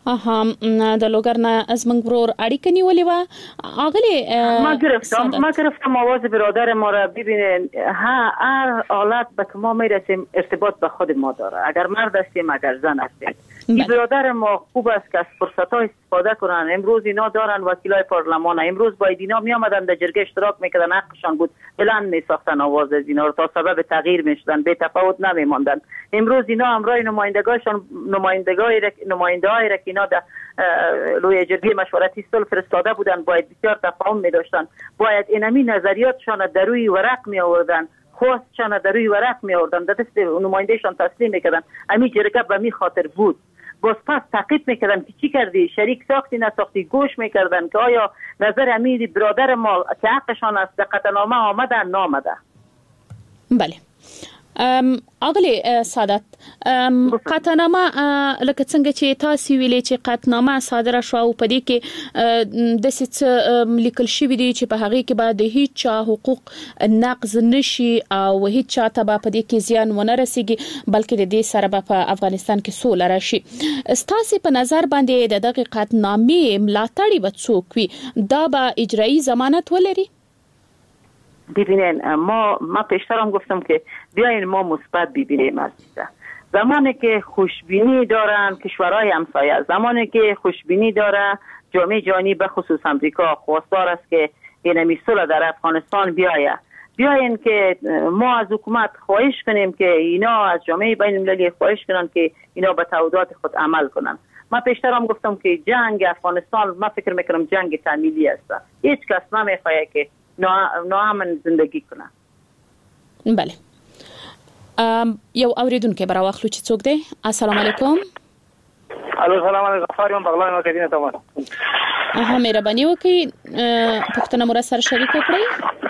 د لوګر نه زمنګ ورور اړیکه نیولې و اغلی ما گرفتم آواز برادر ما را. ببینین هر حالت به که ما میرسیم ارتباط به خود ما داره، اگر مرد هستیم اگر زن هستیم. این برادر ما خوب است که از فرصت ها استفاده کنن. امروز اینا دارن وکیلای پارلمان، امروز باید اینا می آمدن در جرگه اشتراک میکردن، حقشان بود بلند می ساختن آواز از اینا رو تا سبب تغییر میشدن، به تفاوت نمی ماندن. امروز اینا همراه نماینده‌هایی را که اینا در لوی جرگه مشورتی صلح فرستاده بودن باید بسیار تفاهم می داشتن، باید اینمی نظریاتشان در روی ورق می آوردن، خواستشان در روی ورق می آوردن، در دست نمایندهشان تسلیم میکردن. امی جرگه به می خاطر بود. باز پس تعقیب میکردن که چی کردی، شریک ساختی نساختی، گوش میکردن که آیا نظر امیر برادر ما که حقشان است در قطعنامه آمده نامده. بله اغلی سعادت قطعنامه لکه څنګه چې تاسو ویلې چې قطعنامه صادره شو او په دې کې د څه لیکل شوی دی چې په هغه کې بعد هیڅ چا حقوق نقض نشي او هیڅ چا ته په دې کې زیان ونه رسیږي، بلکې د دې سره په افغانستان کې سوله راشي. ستاسو په نظر باندې د دغه قطعنامه ملاتړي به څوک وي؟ دا به اجرایی ضمانت ولري؟ ببینین ما پیشترم گفتم که بیاین ما مثبت ببینیم عزیزه. زمانی که خوشبینی دارن کشورهای همسایه، زمانی که خوشبینی داره جامعه جهانی به خصوص امریکا خواستار است که این صلح در افغانستان بیاین که ما از حکومت خواهش کنیم که اینا از جامعه بین المللی خواهش کنن که اینا به تعهدات خود عمل کنن. ما پیشترم گفتم که جنگ افغانستان ما فکر میکنم جنگ تعمیلی است. هیچ کس نمیخواد که ناامن زندگی کنه. بله یو اوریدونکو برا واخلو چې څوک دی. السلام علیکم. السلام علیکم. غفار یم بغلان مکدینه تمام. مهرباني وکړئ پښتنه مور سره شریک کړئ.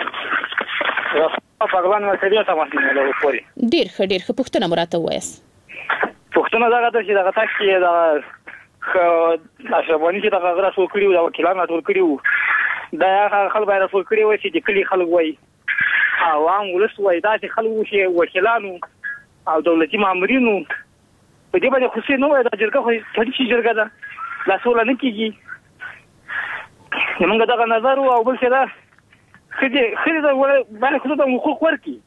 بغلان مکدینه تمام نه لوري. ډیر ښه پښتنه مراته وایس. پښتنه دا چې دا تاسو کې دا ناشبانی چې دا غره شو کړیو دا وکیلانو ټول کړیو دا خلک باید ټول کړیو چې د کلی خلک وای عوام ولس وای دا چې خلک وشي وکیلانو او دولتي مامورینو په دې باندې خوشي نه وای دا جرګه خو څنګه جرګه ده لا سوله نه کیږي. موږ دا نظر او بل څه دا خدي دا باندې خو ته حقوق ورکي.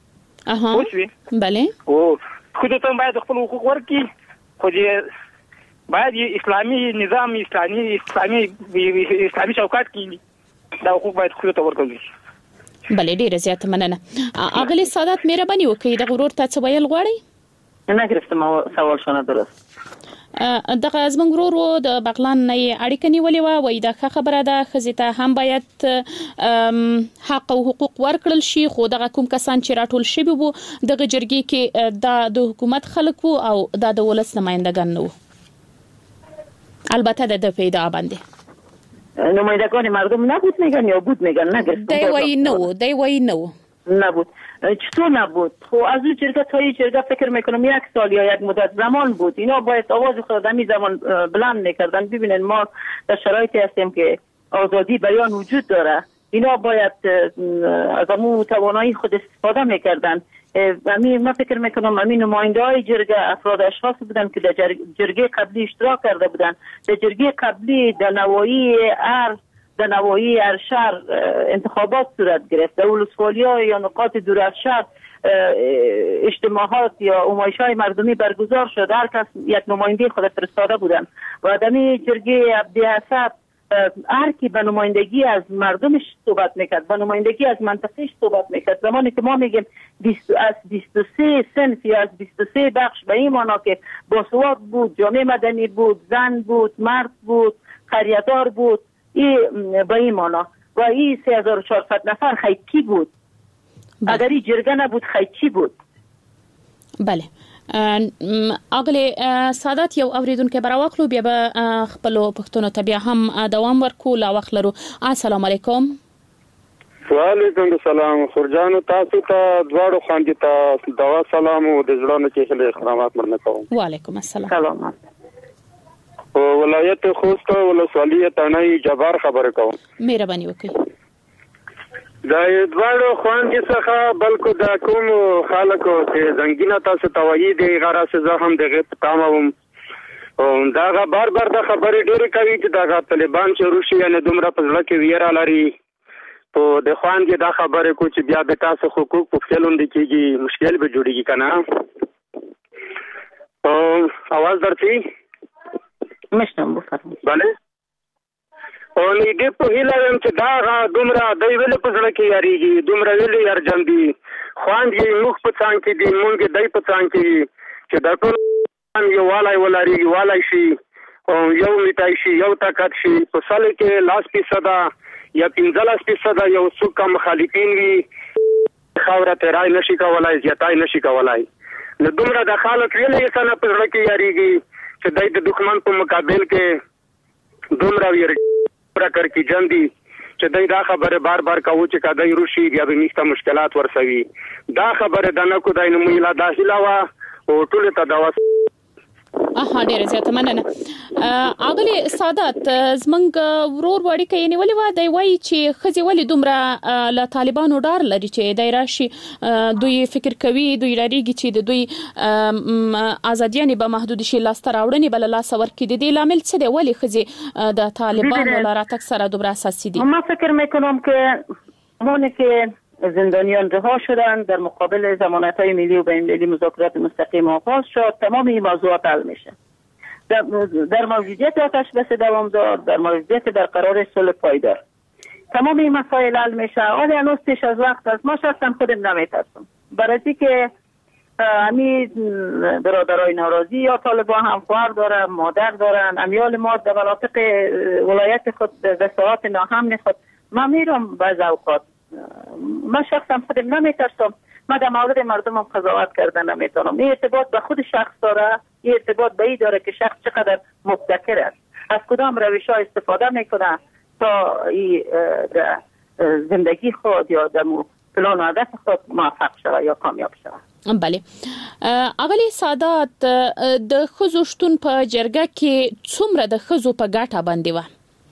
بله او خو ته باید خپل حقوق ورکي، خو دې باید اسلامي نظام اسلامي چوکاټ کې دا حقوق باید خو ته ورکړل شي. بله ډیره زیاته مننه. اغلی سعادت مهرباني وکړئ د غرور ته څه ویل غواړئ؟ نه گرفتم سوال شونه درست. دغه زمنګ ورو د بغلان نه اړیکه نیولې وای دا خبره ده خزیته هم باید حق او حقوق ورکړل شي، خو دغه کوم کسان چې راټول شوی وو دغه جرګې کې د حکومت خلک وو او د ولس نمائندگان نه وو. البته د پیدا باندې نمایندگان مردم نبود میگن یا بود میگن نگرفتم. دی وای نو نبود. چطور نبود؟ خب از اون جرگه تا این جرگه فکر میکنم 1 سال یا 1 مدت زمان بود. اینا باید آواز خود دمی زمان بلند میکردن. ببینن ما در شرایطی هستیم که آزادی بیان وجود داره. اینا باید از امون توانایی خود استفاده میکردن. من فکر میکنم همین نماینده های جرگه افراد اشخاص بودن که در جرگه قبلی اشتراک کرده بودن. در جرگه قبلی در نواحی ارشهر انتخابات صورت گرفت. در ولسوالی‌ها یا نقاط دور از شهر اجتماعات یا نمایش‌های مردمی برگزار شد. هر کس یک نماینده خود فرستاده بودن و در جرگه عبدالحسب هر کی به نمایندگی از مردمش صحبت میکرد، به نمایندگی از منطقهش صحبت میکرد. زمانی که ما میگیم از 23 صنف یا از 23 بخش به این معنا که باسواد بود، جامعه مدنی بود، زن بود، مرد بود، خریدار بود، این به این معنا. و این 3400 نفر خیکی بود. اگر این جرگه نبود خیکی بود. بله اغلی سعادت یو اوریدونکو براوخلو بیا به خپل پښتون ته بیا هم دوام ورکو لا وخت لرو. السلام علیکم. وعلیکم السلام. خورجان تاسو ته دواړو خاندي ته دوا سلام او د زړونو کې خل احترامات مرنه کوم. وعلیکم السلام. سلام. ولایت خوست ولسوالی تنه جبار خبره کوم. مهرباني وکړئ. دا دواړو خواندي څخه بلکې دا کوم خلکو چې زنګینه تاسو توایي دی غره څه هم دغه تمام دا بار د خبرې ډېرې کوي چې دا طالبان چې روشي یعنی دومره په زړه کې ویره لري په د خوان کې دا خبره کو چې بیا د تاسو حقوق په خلوند کېږي مشکل به جوړیږي کنه आवाज درتي مشتم بفرمایئ bale او نه دې په هیله يم چې دا دومره د ویل په ځړه کې یاريږي دومره ویلي ارجن دي خوان دې مخ په څنګ کې دي مونږ دې په څنګ کې چې دا ټول یو والای ولاري والای شي او یو میټای شي یو طاقت شي په سال کې لاس % یا 15% یو څوک مخالفین وي خاوره ترای نشي کولای زیاتای نشي کولای نو دومره د خالق ویلې څنګه په ځړه کې یاريږي چې د دښمن په مقابل کې دومره ویری پرکر کی جندي چې دا خبره بار بار کوي چې کدی روشي بیا به میسته مشکلات ورسوي دا خبره د نه کو دای نو ميلا داخله وا او ټول ته دا ډیره زیاته مننه اغلی سادات زمنګ ورور وړي کې نیولې و دی وای چې خزي ولې دومره له طالبانو ډار لري چې دای راشي دوی فکر کوي دوی لريږي چې د دوی ازاديانه به محدود شي لاستر راوړنی بل لاس ور کې د دې لامل څه دی ولې خزي د طالبانو لاره تک سره دومره اساسي دي ما فکر میکنم که مونه که زندانیان رها شدند در مقابل ضمانت‌های ملی و بین‌المللی مذاکرات مستقیم آغاز شد تمام این موضوعات حل میشه در موجودیت آتش بس دوامدار در موجودیت برقرار صلح پایدار تمام این مسائل حل میشه ولی هنوز پیش از وقت است ما شخصا خودم نمیترسم برای که امی برادرای ناراضی یا طالبان هم خواهر دارن مادر دارن امیال ما در مناطق ولایت خود به ساعات ناامن خود ما میرم بعض اوقات من شخصا خودم نمیترسم من در مورد مردمم قضاوت کردن نمیتونم این ارتباط به خود شخص داره این ارتباط به این داره که شخص چقدر مبتکر است از کدام روش ها استفاده میکنه تا زندگی خود یا در پلان و هدف خود موفق شود یا کامیاب شود. بله اغلی سادات د خزو شتون په جرګه کې څومره د خزو په ګټه باندې و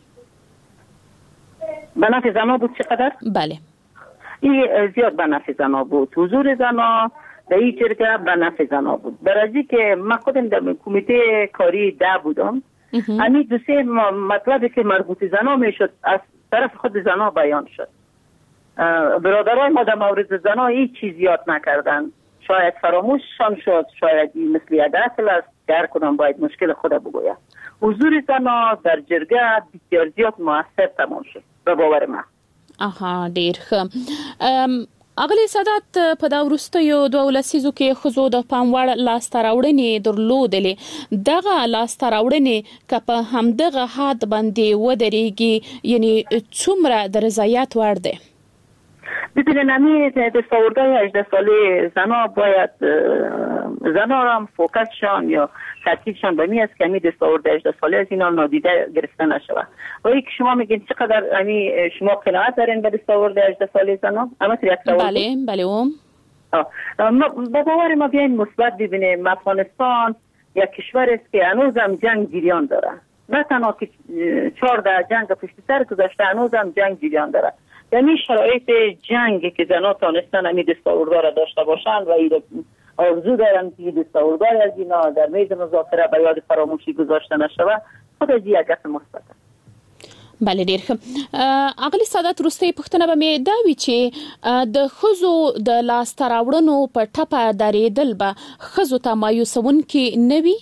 به نفع زنها بود چقدر؟ بله این زیاد به نفع زنها بود حضور زنها در این جرگه به نفع زنها بود برای که من خودم در کمیته کاری 10 بودم همین دو سه مطلبی که مربوط زنها میشد از طرف خود زنها بیان شد برادرای ما در مورد زنها هیچ چیز یاد نکردن شاید فراموششان شد شاید این مثل یک اصل است که هر کدام باید مشکل خود بگوید حضور زنها در جرگه بسیار زیاد مؤثر تمام شد به باور من ډیر ښه اغلی سادات په دا وروستیو 2 لسیزو کې خزو د پاموړ لاس راوړنې درلودلې دغه لاس راوړنې کپ همدغه حد باندې ودرېږي یعنی څومره د رضایت وړ ده ببینید همین تصورهای 18 ساله زنها باید زنها هم فوکسشان یا ترکیبشان به می است که همین تصورهای 18 ساله از اینا نادیده گرفته نشود و که شما میگین چقدر همین شما قناعت دارین به تصورهای 18 ساله زنها؟ بله بله به باور ما بیاین مثبت ببینیم افغانستان یک کشور است که هنوز هم جنگ جریان داره نه تنها که 14 جنگ پشت سر گذاشته هنوز هم جنگ جریان داره یعنی شرایط جنگ که زنها تانستن همین دستاوردها را داشته باشن و آرزو دارن که دستاوردها از اینا در میز مذاکره به یاد فراموشی گذاشته نشود خود از یک گپ مثبت است. بله ډیر ښه اغلی سادات روستي پښتنه به مې دا وی چې د خزو د لاس تراوړنو په ټپه درېدل به خزو ته مایوسون کې نوي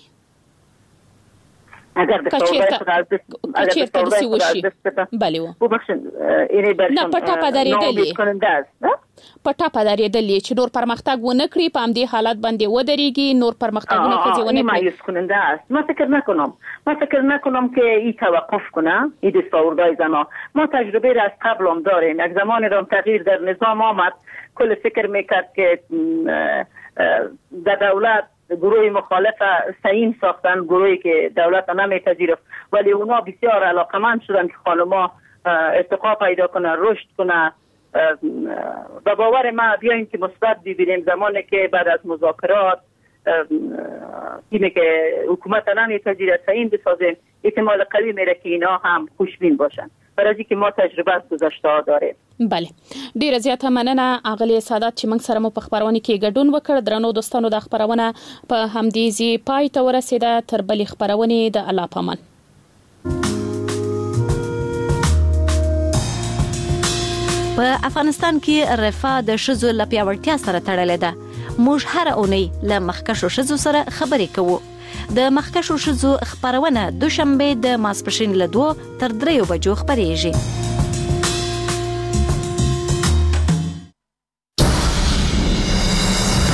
اگر د کچېرته وشي بله و نه پټه پدریدلې پټه پدریدلې چې نور پرمختګ ونه کړي په همدې حالت باندې ودرېږي نور پرمختګونه کوي ونه کړي مایوس کننده است من فکر نکنم که این توقف کنه این دستاوردهای زنها ما تجربه را از قبل هم داریم یک زمانی را تغییر در نظام آمد کل فکر میکرد که در دولت گروه مخالف سعیم ساختن گروهی که دولت نمیپذیرفت ولی اونا بسیار علاقمند شدن که خانم‌ها ارتقا پیدا کنن رشد کنن به باور ما بیایم که مثبت ببینیم زمانی که بعد از مذاکرات اینه که حکومت نمیپذیره سعیم بسازیم احتمال قوی میره که اینا هم خوشبین باشن برای که ما تجربه از گذشته ها داریم بله ډیره زیاته مننه اغلی سادات چې موږ سره مو په خبرونه کې ګډون وکړ. درنو دوستانو د خبرونه په همدې ځای پای ته ورسیده. تر بلې خبرونه د الله پامان. په افغانستان کې رفاه د ښځو له پیاوړتیا سره تړلې ده. موږ هر اونۍ له مخکښو ښځو سره خبرې کوو. د مخکښو ښځو خبرونه دوشنبه د ماسپښین له 2 تر 3 بجو خبرېږي.